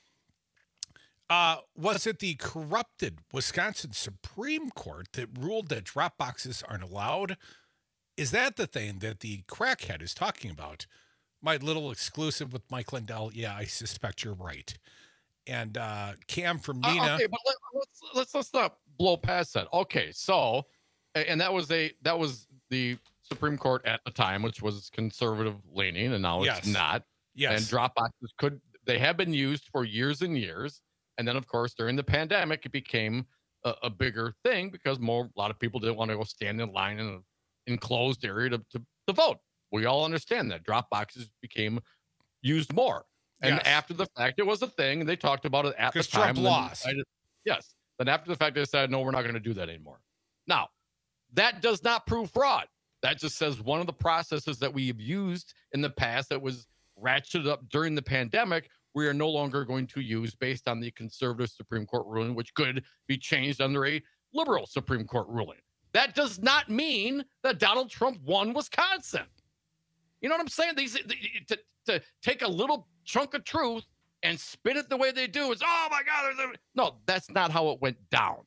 P: Uh, was it the corrupted Wisconsin Supreme Court that ruled that drop boxes aren't allowed? Is that the thing that the crackhead is talking about? My little exclusive with Mike Lindell. Yeah, I suspect you're right. And uh, Cam from Nina.
Q: Uh, okay, but let, let's let's let's not blow past that. Okay, so and that was a that was the Supreme Court at the time, which was conservative leaning, and now
P: Yes.
Q: it's not.
P: Yes.
Q: And drop boxes could they have been used for years and years, and then of course during the pandemic it became a, a bigger thing because more a lot of people didn't want to go stand in line in an enclosed area to, to to vote. We all understand that drop boxes became used more. And
P: Yes.
Q: after the fact, it was a thing, and they talked about it at the
P: 'Cause
Q: time.
P: Trump
Q: and then
P: lost.
Q: decided- yes. Then after the fact, they decided, no, we're not going to do that anymore. Now, that does not prove fraud. That just says one of the processes that we have used in the past that was ratcheted up during the pandemic, we are no longer going to use based on the conservative Supreme Court ruling, which could be changed under a liberal Supreme Court ruling. That does not mean that Donald Trump won Wisconsin. You know what I'm saying? These to, to take a little chunk of truth and spin it the way they do is, oh my God. there's a-" No, that's not how it went down.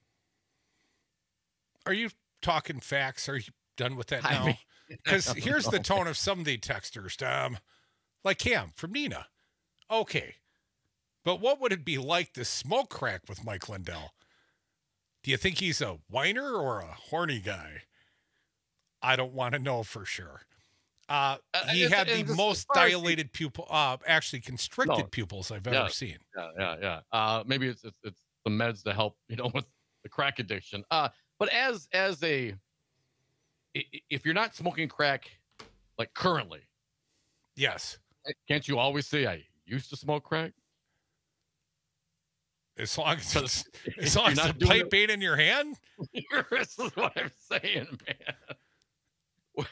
P: Are you talking facts? Are you done with that
Q: I
P: now?
Q: mean,
P: Because
Q: I don't
P: here's the
Q: know.
P: tone of some of the texters, Tom. Like Cam from Nina. Okay. But what would it be like to smoke crack with Mike Lindell? Do you think he's a whiner or a horny guy? I don't want to know for sure. Uh, he
Q: it's-
P: had the
Q: it's as
P: most
Q: far as-
P: dilated pupil, uh, actually constricted
Q: No.
P: pupils I've ever
Q: Yeah.
P: seen.
Q: Yeah, yeah, yeah. Uh, maybe it's, it's it's the meds to help, you know, with the crack addiction. Uh, but as as a, i- i- if you're not smoking crack, like currently,
P: Yes.
Q: can't you always say I used to smoke crack?
P: As long as, it's,
Q: if
P: as, long
Q: you're
P: as
Q: not
P: the
Q: doing
P: pipe ain't in your hand.
Q: this is what I'm saying, man.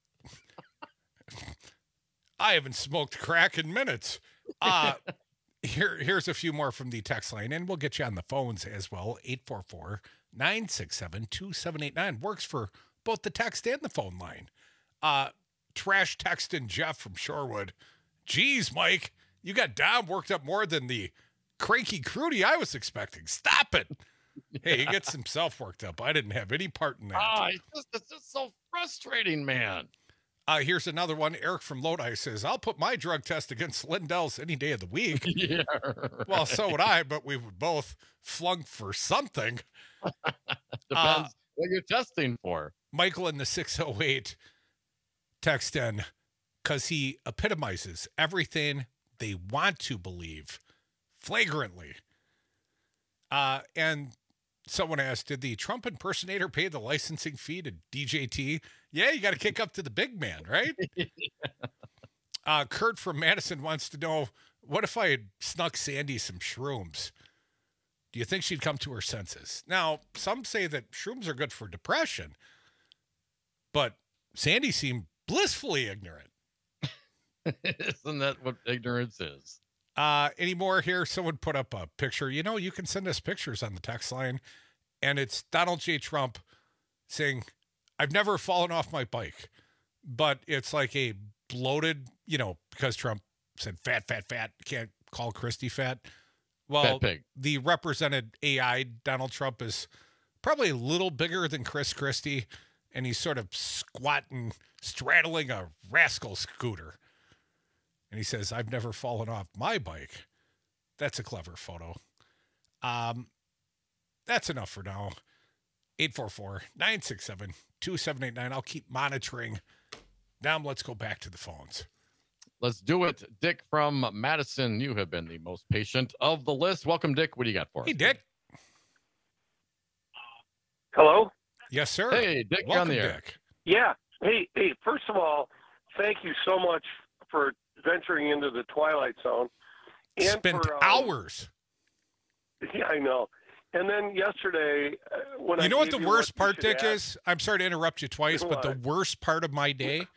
P: I haven't smoked crack in minutes. Uh, here, here's a few more from the text line, and we'll get you on the phones as well. eight four four, nine six seven, two seven eight nine works for both the text and the phone line. Uh, trash texting Jeff from Shorewood. Geez, Mike, you got Dom worked up more than the cranky Crudy I was expecting. Stop it. Hey, he gets himself worked up. I didn't have any part in that.
Q: Ah, it's just, it's just so frustrating, man.
P: Uh, here's another one. Eric from Lodi says, I'll put my drug test against Lindell's any day of the week.
Q: Yeah.
P: Well, so would I, but we would both flunk for something.
Q: Depends
P: Uh,
Q: what you're testing for.
P: Michael in the six oh eight text in because he epitomizes everything they want to believe flagrantly. Uh, and someone asked, did the Trump impersonator pay the licensing fee to D J T? Yeah, you got to kick up to the big man, right? uh, Kurt from Madison wants to know, what if I had snuck Sandy some shrooms? Do you think she'd come to her senses? Now, some say that shrooms are good for depression, but Sandy seemed blissfully ignorant.
Q: Isn't that what ignorance is?
P: Uh, any more here? Someone put up a picture. You know, you can send us pictures on the text line, and it's Donald J. Trump saying, I've never fallen off my bike, but it's like a bloated, you know, because Trump said fat, fat, fat. Can't call Christie fat. Well,
Q: Fat pig.
P: The represented A I Donald Trump is probably a little bigger than Chris Christie, and he's sort of squatting, straddling a rascal scooter. And he says, I've never fallen off my bike. That's a clever photo. Um, that's enough for now. eight four four, nine six seven, two seven eight nine. I'll keep monitoring. Now let's go back to the phones.
Q: Let's do it. Dick from Madison, you have been the most patient of the list. Welcome, Dick. What do you got for us?
P: Hey, Dick.
H: Hello?
P: Yes, sir.
Q: Hey, Dick, you're on the air.
P: Dick.
H: Yeah. Hey, hey, first of all, thank you so much for venturing into the Twilight Zone. And
P: Spent
H: for, um,
P: hours.
H: Yeah, I know. And then yesterday, uh, when
P: you
H: I
P: know what
H: gave
P: the
H: you
P: worst
H: what you
P: part,
H: should
P: Dick,
H: ask-
P: is? I'm sorry to interrupt you twice, but the
H: What?
P: worst part of my day,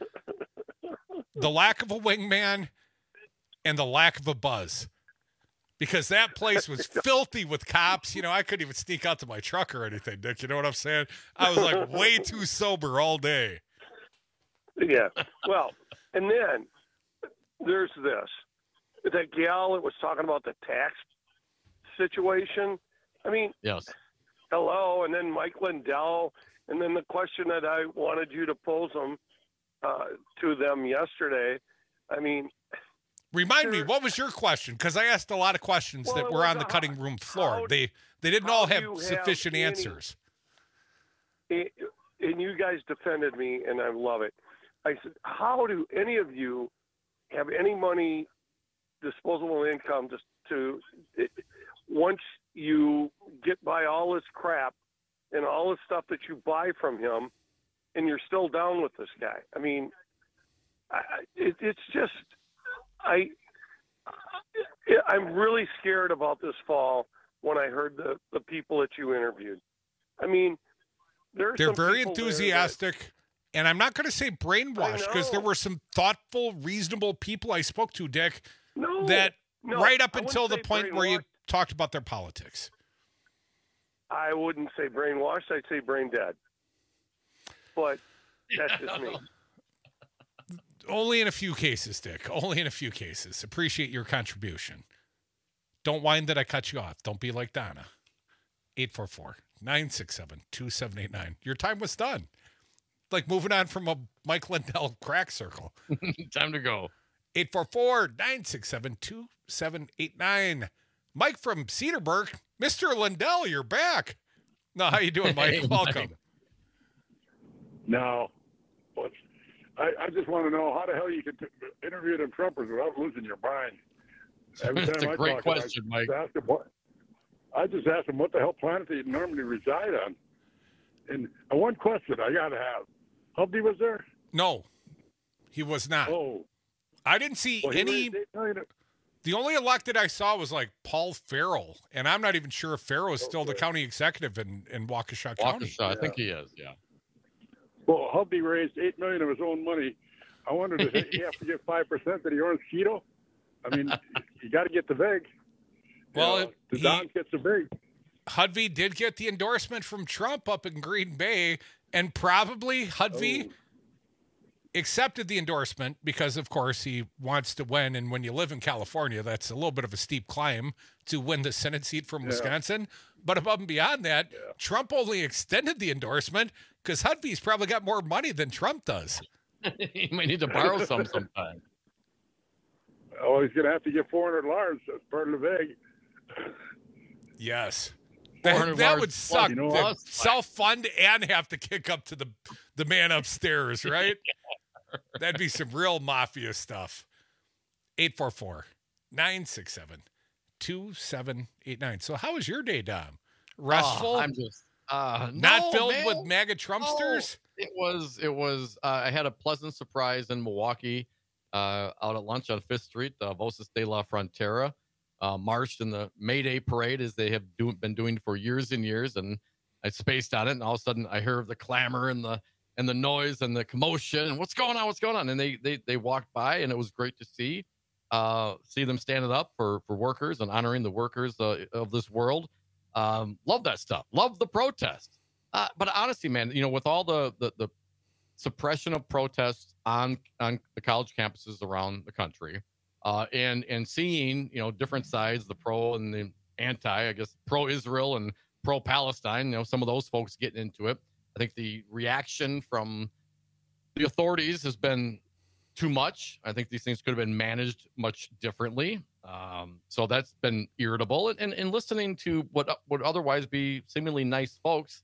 P: the lack of a wingman and the lack of a buzz. Because that place was filthy with cops. You know, I couldn't even sneak out to my truck or anything, Dick. You know what I'm saying? I was like way too sober all day.
H: Yeah. Well, and then there's this. That gal that was talking about the tax situation. I mean,
Q: yes.
H: Hello, and then Mike Lindell, and then the question that I wanted you to pose them uh, to them yesterday. I mean,
P: remind me, what was your question? Because I asked a lot of questions
H: Well,
P: that
H: it
P: were
H: was
P: on the
H: a-
P: cutting room floor.
H: how-
P: they they didn't
H: how
P: all
H: do
P: have
H: you have
P: sufficient
H: any-
P: answers.
H: and you guys defended me, and I love it. I said, how do any of you have any money, disposable income, just to it, once you get by all this crap and all this stuff that you buy from him, and you're still down with this guy? I mean, I, it, it's just I. I'm really scared about this fall when I heard the, the people that you interviewed. I mean, there's
P: They're
H: some
P: very
H: people there that-
P: enthusiastic. And I'm not going to say brainwashed because there
H: know.
P: were some thoughtful, reasonable people I spoke to, Dick,
H: No,
P: that
H: no,
P: right up
H: I wouldn't
P: until the
H: say
P: point where you
H: brainwashed.
P: talked about their politics.
H: I wouldn't say brainwashed. I'd say brain dead. But that's just me.
P: Only in a few cases, Dick. Only in a few cases. Appreciate your contribution. Don't whine that I cut you off. Don't be like Donna. eight four four, nine six seven, two seven eight nine. Your time was done. Like moving on from a Mike Lindell crack circle.
Q: Time to go.
P: eight four four, nine six seven, two seven eight nine. Mike from Cedarburg. Mister Lindell, you're back. No, how you doing, Mike?
Q: Hey,
P: Welcome.
Q: Mike.
I: No. But I, I just want to know how the hell you can t- interview them Trumpers without losing your mind. Every
Q: That's
I: time
Q: a
I: I
Q: great
I: talk to them,
Q: question,
I: I
Q: Mike.
I: just ask them what, I just ask them what the hell planet they normally reside on. And uh, one question I got to have. Hubby was there?
P: No, he was not.
I: Oh.
P: I didn't see
I: Well, he
P: any.
I: raised eight million.
P: The only elected I saw was like Paul Farrell, and I'm not even sure if Farrell is still the
I: Okay.
P: county executive in, in Waukesha County.
Q: Waukesha, I think he is, yeah.
I: Well, Hubby raised eight million of his own money. I wondered if he have to give five percent to the Orange Keto. I mean, you got to get the vig.
P: Well,
I: You know, the
P: he-
I: Don gets the vig.
P: Hudvey did get the endorsement from Trump up in Green Bay, and probably Hudvey
I: Oh.
P: accepted the endorsement because, of course, he wants to win. And when you live in California, that's a little bit of a steep climb to win the Senate seat from
I: Yeah.
P: Wisconsin. But above and beyond that, Trump only extended the endorsement because Hudvey's probably got more money than Trump does.
Q: You might need to borrow some sometime.
I: Oh, he's going to have to get four hundred large as part of the vig.
P: Yes.
Q: four
P: That,
Q: hundred
P: that
Q: large
P: would
Q: plus,
P: suck.
Q: you know,
P: to
Q: plus.
P: self-fund and have to kick up to the the man upstairs, right? That'd be some real mafia stuff. eight four four, nine six seven, two seven eight nine. So how was your day, Dom? Restful?
Q: Oh, I'm just uh,
P: Not
Q: no,
P: filled
Q: man.
P: with MAGA Trumpsters?
Q: No. It was. It was. Uh, I had a pleasant surprise in Milwaukee. Uh, out at lunch on Fifth Street, uh, Voces de la Frontera uh, marched in the May Day parade as they have do, been doing for years and years, and I spaced on it, and all of a sudden I heard the clamor and the and the noise and the commotion and what's going on, what's going on, and they they they walked by, and it was great to see uh, see them standing up for for workers and honoring the workers uh, of this world. Um, love that stuff. Love the protest. Uh, but honestly, man, you know, with all the the, the suppression of protests on on the college campuses around the country, uh, and and seeing, you know, different sides, the pro and the anti, I guess, pro-Israel and pro-Palestine, you know, some of those folks getting into it. I think the reaction from the authorities has been too much. I think these things could have been managed much differently. Um, so that's been irritable. And, and and listening to what would otherwise be seemingly nice folks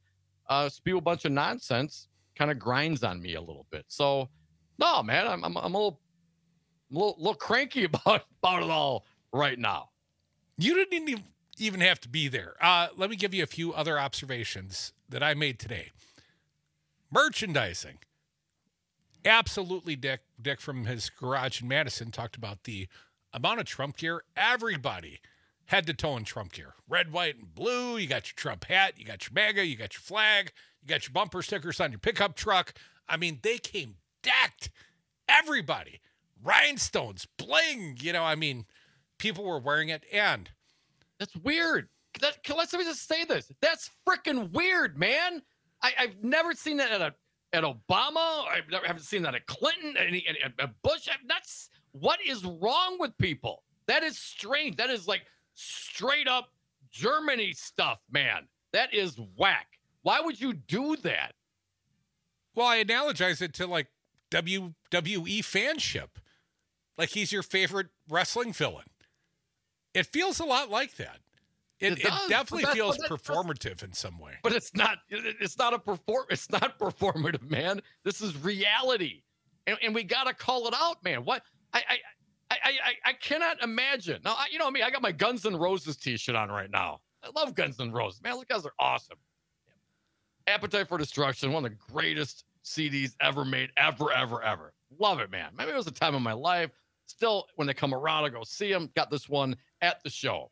Q: uh, spew a bunch of nonsense kind of grinds on me a little bit. So, no, man, I'm I'm, I'm a little, a little, little cranky about about it all right now.
P: You didn't even even have to be there. Uh, let me give you a few other observations that I made today. Merchandising. Absolutely, Dick. Dick from his garage in Madison talked about the amount of Trump gear. Everybody head to toe in Trump gear. Red, white, and blue. You got your Trump hat. You got your MAGA. You got your flag. You got your bumper stickers on your pickup truck. I mean, they came decked. Everybody. Rhinestones, bling. You know, I mean, people were wearing it. And
Q: that's weird. That, let's let me just say this. That's freaking weird, man. I, I've never seen that at a at Obama. I haven't seen that at Clinton, any, any, at Bush. That's what is wrong with people. That is strange. That is like straight up Germany stuff, man. That is whack. Why would you do that?
P: Well, I analogize it to like W W E fanship. Like he's your favorite wrestling villain. It feels a lot like that. It, it, it definitely feels performative in some way.
Q: But it's not. It's not a perform. It's not performative, man. This is reality, and, and we gotta call it out, man. What I I I I, I cannot imagine. Now, I, you know me. I got my Guns N' Roses T-shirt on right now. I love Guns N' Roses, man. Those guys are awesome. Appetite for Destruction, one of the greatest C Ds ever made, ever, ever, ever. Love it, man. Maybe it was a time of my life. Still, when they come around, I go see them. Got this one at the show.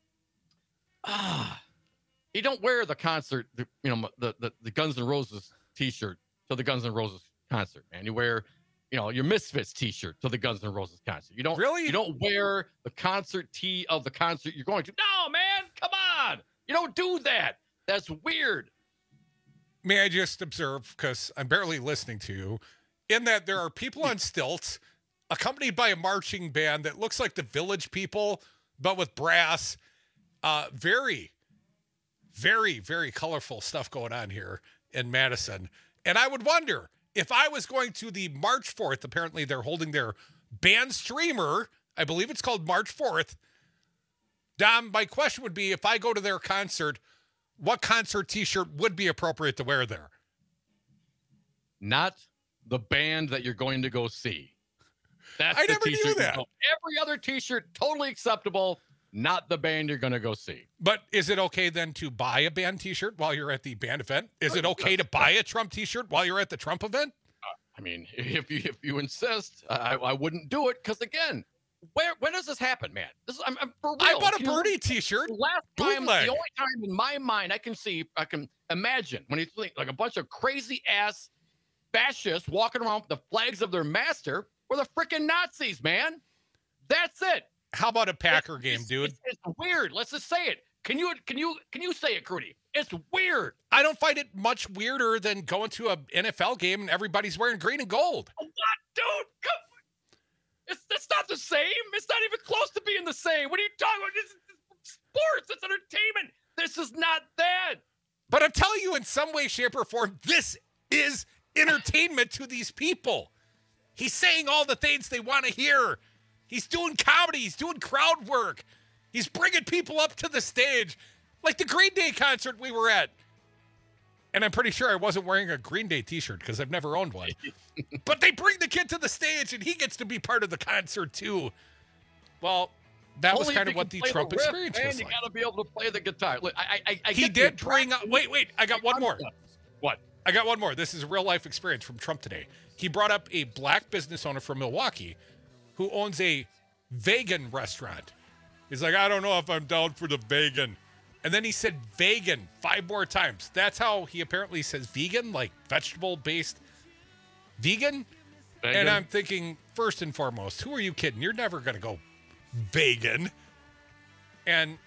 Q: Ah, you don't wear the concert, the, you know, the, the the Guns N' Roses T-shirt to the Guns N' Roses concert, man. You wear, you know, your Misfits T-shirt to the Guns N' Roses concert. You don't really, you don't wear the concert tee of the concert you're going to. No, man, come on, you don't do that. That's weird.
P: May I just observe, because I'm barely listening to you, in that there are people on stilts accompanied by a marching band that looks like the Village People, but with brass. Uh, very, very, very colorful stuff going on here in Madison. And I would wonder if I was going to the March fourth, apparently they're holding their band streamer. I believe it's called March fourth. Dom, my question would be, if I go to their concert, what concert T-shirt would be appropriate to wear there?
Q: Not the band that you're going to go see. That's
P: I
Q: the
P: never
Q: T-shirt
P: knew that.
Q: Every other T-shirt, totally acceptable. Not the band you're going to go see.
P: But is it okay then to buy a band T-shirt while you're at the band event? Is it okay to buy a Trump T-shirt while you're at the Trump event?
Q: Uh, I mean, if you if you insist, I, I wouldn't do it because again, where when does this happen, man? This is I'm, I'm for real.
P: I bought a
Q: you
P: Birdie
Q: know,
P: T-shirt.
Q: Last time,
P: bootleg.
Q: the only time in my mind I can see, I can imagine when you think like a bunch of crazy ass fascists walking around with the flags of their master were the freaking Nazis, man. That's it.
P: How about a Packer
Q: it's,
P: game,
Q: it's,
P: dude?
Q: It's, it's weird. Let's just say it. Can you can you can you say it, Crudy? It's weird.
P: I don't find it much weirder than going to a N F L game and everybody's wearing green and gold.
Q: What, dude? Come, it's that's not the same. It's not even close to being the same. What are you talking about? This is sports. It's entertainment. This is not that.
P: But I'm telling you, in some way, shape, or form, this is entertainment to these people. He's saying all the things they want to hear. He's doing comedy. He's doing crowd work. He's bringing people up to the stage. Like the Green Day concert we were at. And I'm pretty sure I wasn't wearing a Green Day T-shirt because I've never owned one. But they bring the kid to the stage and he gets to be part of the concert too. Well, that
Q: Only
P: was kind of what the Trump
Q: the riff,
P: experience
Q: man,
P: was
Q: you
P: like.
Q: got to be able to play the guitar. Look, I, I, I
P: he did bring up, wait, wait, I got one more.
Q: What?
P: I got one more. This is a real life experience from Trump today. He brought up a black business owner from Milwaukee who owns a vegan restaurant. He's like, I don't know if I'm down for the vegan. And then he said vegan five more times. That's how he apparently says vegan, like vegetable-based vegan. vegan. And I'm thinking, first and foremost, who are you kidding? You're never going to go vegan. And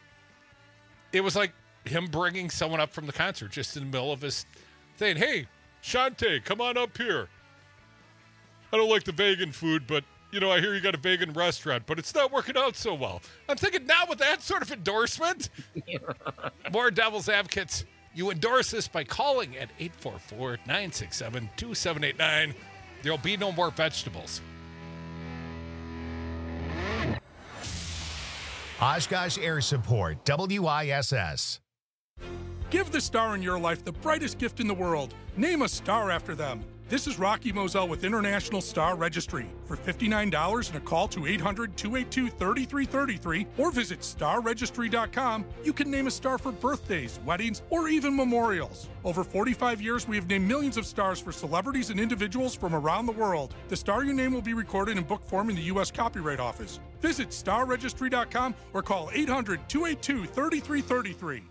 P: it was like him bringing someone up from the concert just in the middle of his thing. Hey, Shante, come on up here. I don't like the vegan food, but you know, I hear you got a vegan restaurant, but it's not working out so well. I'm thinking now with that sort of endorsement, more Devil's Advocates. You endorse this by calling at eight four four, nine six seven, two seven eight nine. There'll be no more vegetables.
A: Oshkosh Air Support, W I S S.
J: Give the star in your life the brightest gift in the world. Name a star after them. This is Rocky Moselle with International Star Registry. For fifty-nine dollars and a call to eight hundred, two eight two, three three three three or visit star registry dot com, you can name a star for birthdays, weddings, or even memorials. Over forty-five years, we have named millions of stars for celebrities and individuals from around the world. The star you name will be recorded in book form in the U S Copyright Office. Visit star registry dot com or call eight hundred, two eight two, three three three three.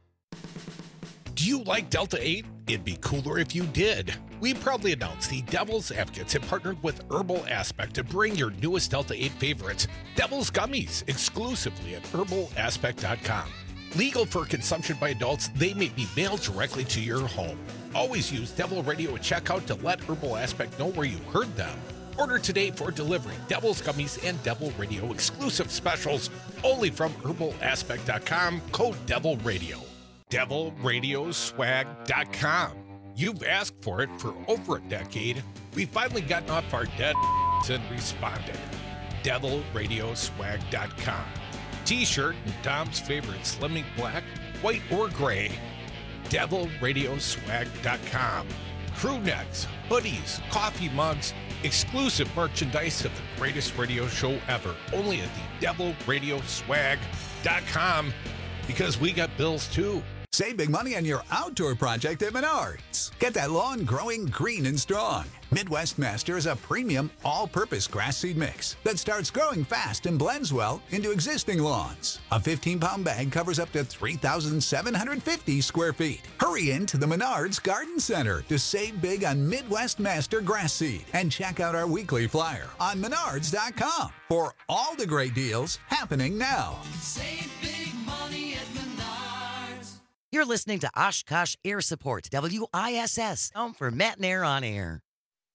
P: Do you like Delta eight? It'd be cooler if you did. We proudly announce the Devil's Advocates have partnered with Herbal Aspect to bring your newest Delta eight favorites, Devil's Gummies, exclusively at herbal aspect dot com. Legal for consumption by adults, they may be mailed directly to your home. Always use Devil Radio at checkout to let Herbal Aspect know where you heard them. Order today for delivery. Devil's Gummies and Devil Radio exclusive specials only from herbal aspect dot com, code Devil Radio. devil radio swag dot com. You've asked for it for over a decade. We've finally gotten off our dead and responded. devil radio swag dot com. T-shirt and Dom's favorite slimming black, white, or gray. devil radio swag dot com. Crew necks, hoodies, coffee mugs, exclusive merchandise of the greatest radio show ever. Only at the devil radio swag dot com, because we got bills too.
L: Save big money on your outdoor project at Menards. Get that lawn growing green and strong. Midwest Master is a premium all-purpose grass seed mix that starts growing fast and blends well into existing lawns. A fifteen-pound bag covers up to three thousand seven hundred fifty square feet. Hurry into the Menards Garden Center to save big on Midwest Master grass seed and check out our weekly flyer on menards dot com for all the great deals happening now.
M: Save big money at Menards.
N: You're listening to Oshkosh Air Support, W I S S, home for Matt and Air on Air.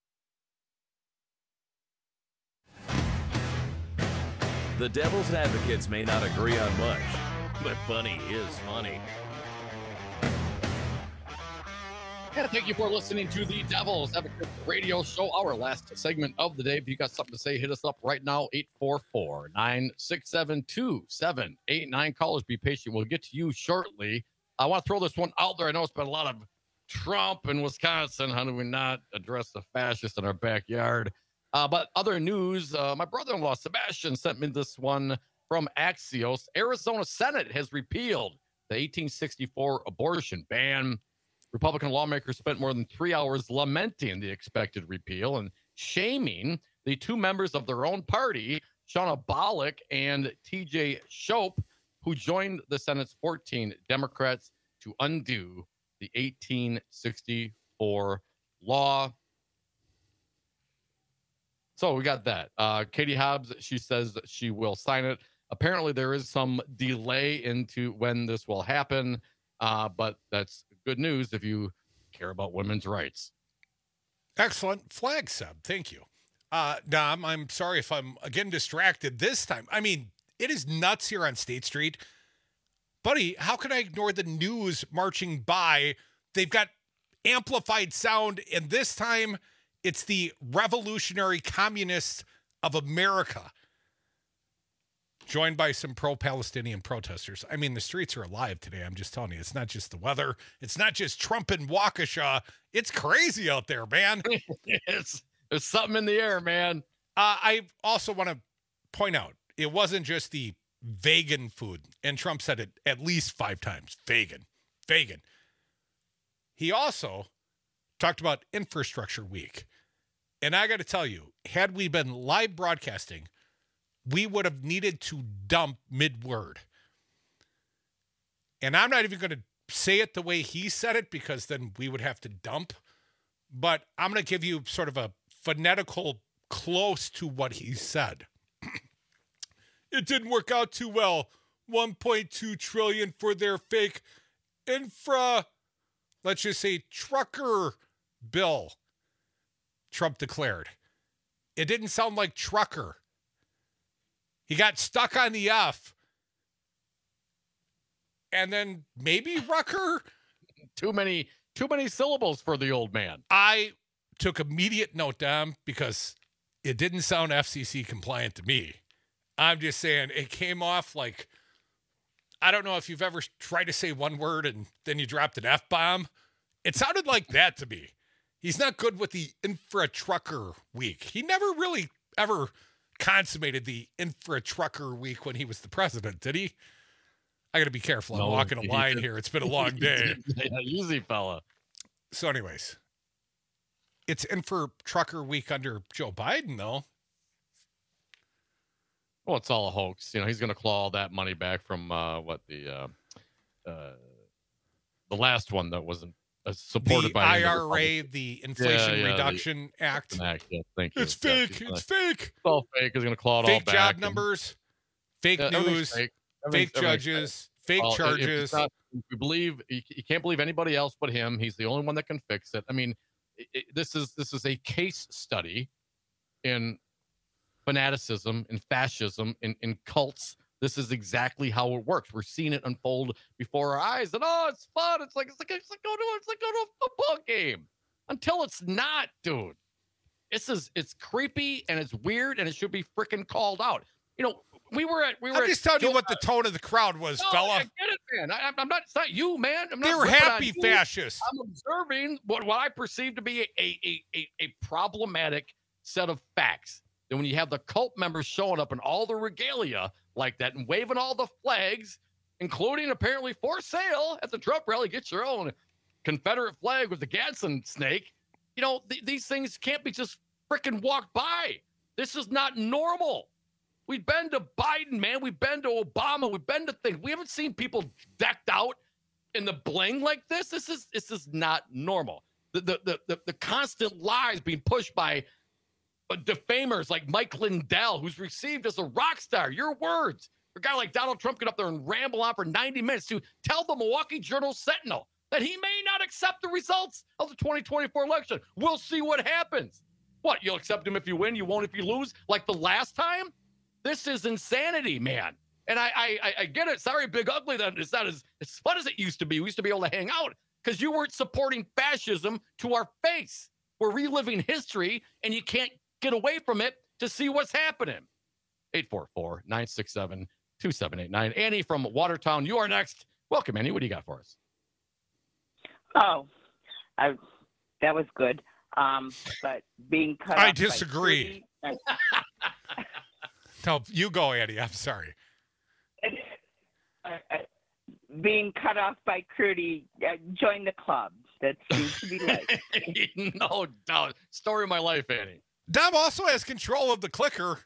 V: The Devil's Advocates may not agree on much, but funny is funny.
Q: And thank you for listening to the Devil's Advocates Radio Show, our last segment of the day. If you got something to say, hit us up right now, eight four four, nine six seven, two seven eight nine. Callers, be patient. We'll get to you shortly. I want to throw this one out there. I know it's been a lot of Trump in Wisconsin. How do we not address the fascists in our backyard? Uh, but other news, uh, my brother-in-law, Sebastian, sent me this one from Axios. Arizona Senate has repealed the eighteen sixty-four abortion ban. Republican lawmakers spent more than three hours lamenting the expected repeal and shaming the two members of their own party, Shauna Bollock and T J Shope, who joined the Senate's fourteen Democrats to undo the eighteen sixty-four law. So we got that. Uh, Katie Hobbs, she says that she will sign it. Apparently there is some delay into when this will happen, uh, but that's good news if you care about women's rights.
P: Excellent flag sub. Thank you. Uh, Dom, I'm sorry if I'm again distracted this time. I mean, it is nuts here on State Street. Buddy, how can I ignore the news marching by? They've got amplified sound, and this time it's the Revolutionary Communists of America, joined by some pro-Palestinian protesters. I mean, the streets are alive today. I'm just telling you, it's not just the weather. It's not just Trump and Waukesha. It's crazy out there, man.
Q: it's, there's something in the air, man.
P: Uh, I also want to point out, it wasn't just the vegan food. And Trump said it at least five times. Vegan. Vegan. He also talked about Infrastructure Week. And I got to tell you, had we been live broadcasting, we would have needed to dump mid-word. And I'm not even going to say it the way he said it, because then we would have to dump. But I'm going to give you sort of a phonetical close to what he said. It didn't work out too well. one point two trillion dollars for their fake infra, let's just say trucker bill, Trump declared. It didn't sound like trucker. He got stuck on the F. And then maybe Rucker?
Q: Too many, too many syllables for the old man.
P: I took immediate note down because it didn't sound F C C compliant to me. I'm just saying it came off like I don't know if you've ever tried to say one word and then you dropped an F-bomb. It sounded like that to me. He's not good with the infra-trucker week. He never really ever consummated the infra-trucker week when he was the president, did he? I got to be careful. I'm
Q: No,
P: walking a
Q: he
P: line
Q: did.
P: here. It's been a long day.
Q: Yeah, easy fella.
P: So anyways, it's infra-trucker week under Joe Biden, though.
Q: Well, it's all a hoax. You know, he's going to claw all that money back from uh, what the uh, uh, the last one that wasn't uh, supported
P: the
Q: by
P: I
Q: the
P: R A,
Q: Republicans.
P: the Inflation
Q: Yeah, yeah,
P: Reduction
Q: the,
P: Act.
Q: Act. Yeah, thank you.
P: It's
Q: Yeah,
P: fake.
Q: he's
P: It's
Q: gonna-
P: fake.
Q: It's all fake. He's going to claw it all
P: Fake
Q: back.
P: job
Q: and-
P: numbers, fake
Q: Yeah, everything's
P: news,
Q: fake.
P: fake
Q: Everything's- everything's
P: judges, fake
Q: Well, if it's
P: charges.
Q: not- if you believe you, you can't believe anybody else but him. He's the only one that can fix it. I mean, it, it- this is this is a case study in fanaticism, in fascism, in, in cults. This is exactly how it works. We're seeing it unfold before our eyes, and oh, it's fun. It's like it's like it's like go to it's like go to a football game until it's not, dude. This is it's creepy and it's weird and it should be freaking called out. You know, we were at we were.
P: I'm
Q: at
P: just telling you
Q: Joe-
P: what the tone of the crowd was,
Q: no,
P: fella.
Q: I get it, man. I, I'm not. It's not you, man. I'm not
P: They were
Q: ripping on
P: happy
Q: you.
P: fascists.
Q: I'm observing what, what I perceive to be a, a, a, a problematic set of facts. That when you have the cult members showing up in all the regalia like that and waving all the flags, including apparently for sale at the Trump rally, get your own Confederate flag with the Gadsden snake. You know, th- these things can't be just freaking walked by. This is not normal. We've been to Biden, man. We've been to Obama. We've been to things. We haven't seen people decked out in the bling like this. This is this is not normal. The the the the, the constant lies being pushed by uh, defamers like Mike Lindell, who's received as a rock star. Your words. For a guy like Donald Trump get up there and ramble on for ninety minutes to tell the Milwaukee Journal Sentinel that he may not accept the results of the twenty twenty-four election. We'll see what happens. What, you'll accept him if you win, you won't if you lose, like the last time? This is insanity, man. And I I, I get it. Sorry, Big Ugly, that it's not as, as fun as it used to be. We used to be able to hang out because you weren't supporting fascism to our face. We're reliving history, and you can't get away from it to see what's happening. eight four four, nine six seven, two seven eight nine. Annie from Watertown, you are next. Welcome, Annie. What do you got for us?
O: Oh, I, that was good. Um, but being cut
P: I
O: off by
P: disagree.
O: Trudy-
P: No, you go, Andy. I'm sorry.
O: uh, uh, being cut off by Crudy, uh, join the club. That seems to be like.
Q: No doubt. Story of my life, Annie.
P: Dom also has control of the clicker.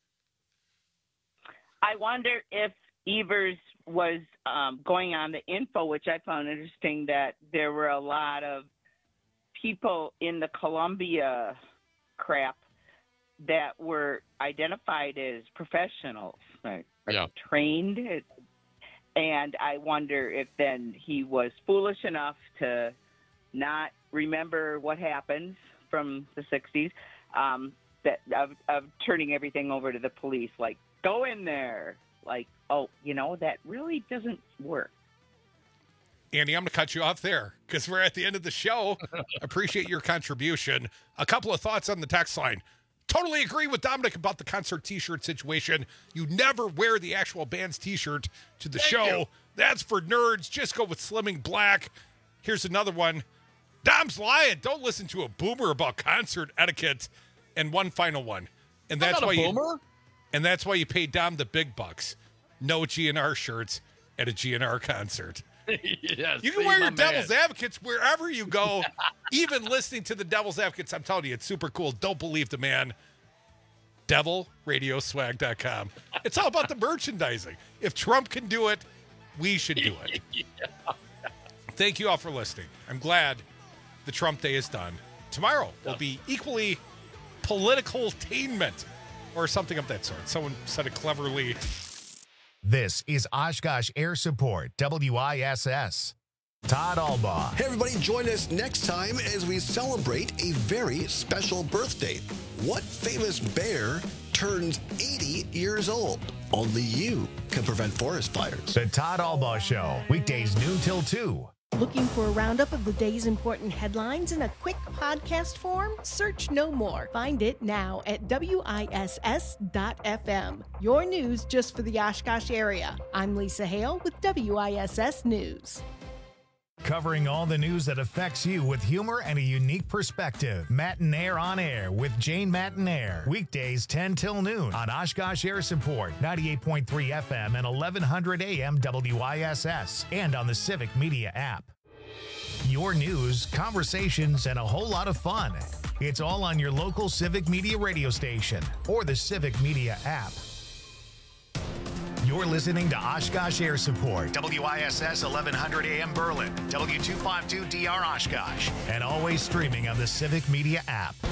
O: I wonder if Evers was um, going on the info, which I found interesting, that there were a lot of people in the Columbia crap that were identified as professionals, right?
Q: Yeah.
O: Trained. And I wonder if then he was foolish enough to not remember what happened from the sixties, um, that of, of turning everything over to the police, like, go in there. Like, oh, you know, that really doesn't work.
P: Andy, I'm going to cut you off there because we're at the end of the show. Appreciate your contribution. A couple of thoughts on the text line. Totally agree with Dominic about the concert T-shirt situation. You never wear the actual band's T-shirt to the
Q: Thank
P: show.
Q: you.
P: That's for nerds. Just go with Slimming Black. Here's another one. Dom's lying. Don't listen to a boomer about concert etiquette. And one final one. And
Q: I'm
P: that's
Q: not
P: why
Q: a
P: you
Q: boomer.
P: And that's why you pay Dom the big bucks. No G N R shirts at a G N R concert.
Q: Yes,
P: You can
Q: see,
P: wear
Q: my
P: your Devil's
Q: man.
P: Advocates wherever you go. Even listening to the Devil's Advocates, I'm telling you, it's super cool. Don't believe the man. devil radio swag dot com. It's all about the merchandising. If Trump can do it, we should do it.
Q: Yeah.
P: Thank you all for listening. I'm glad the Trump day is done. Tomorrow will be equally political attainment or something of that sort. Someone said it cleverly.
A: This is Oshkosh Air Support, W I S S. Todd Albaugh.
S: Hey, everybody, join us next time as we celebrate a very special birthday. What famous bear turns eighty years old? Only you can prevent forest fires.
A: The Todd Albaugh Show, weekdays noon till two
G: Looking for a roundup of the day's important headlines in a quick podcast form? Search No More. Find it now at W I S S dot F M. Your news just for the Oshkosh area. I'm Lisa Hale with W I S S News.
A: Covering all the news that affects you with humor and a unique perspective. Matinaire on Air with Jane Matinaire. Weekdays ten till noon on Oshkosh Air Support, ninety-eight point three F M and eleven hundred A M W I S S, and on the Civic Media app. Your news, conversations, and a whole lot of fun. It's all on your local Civic Media radio station or the Civic Media app. You're listening to Oshkosh Air Support, W I S S eleven hundred A M Berlin, W two fifty-two D R Oshkosh, and always streaming on the Civic Media app.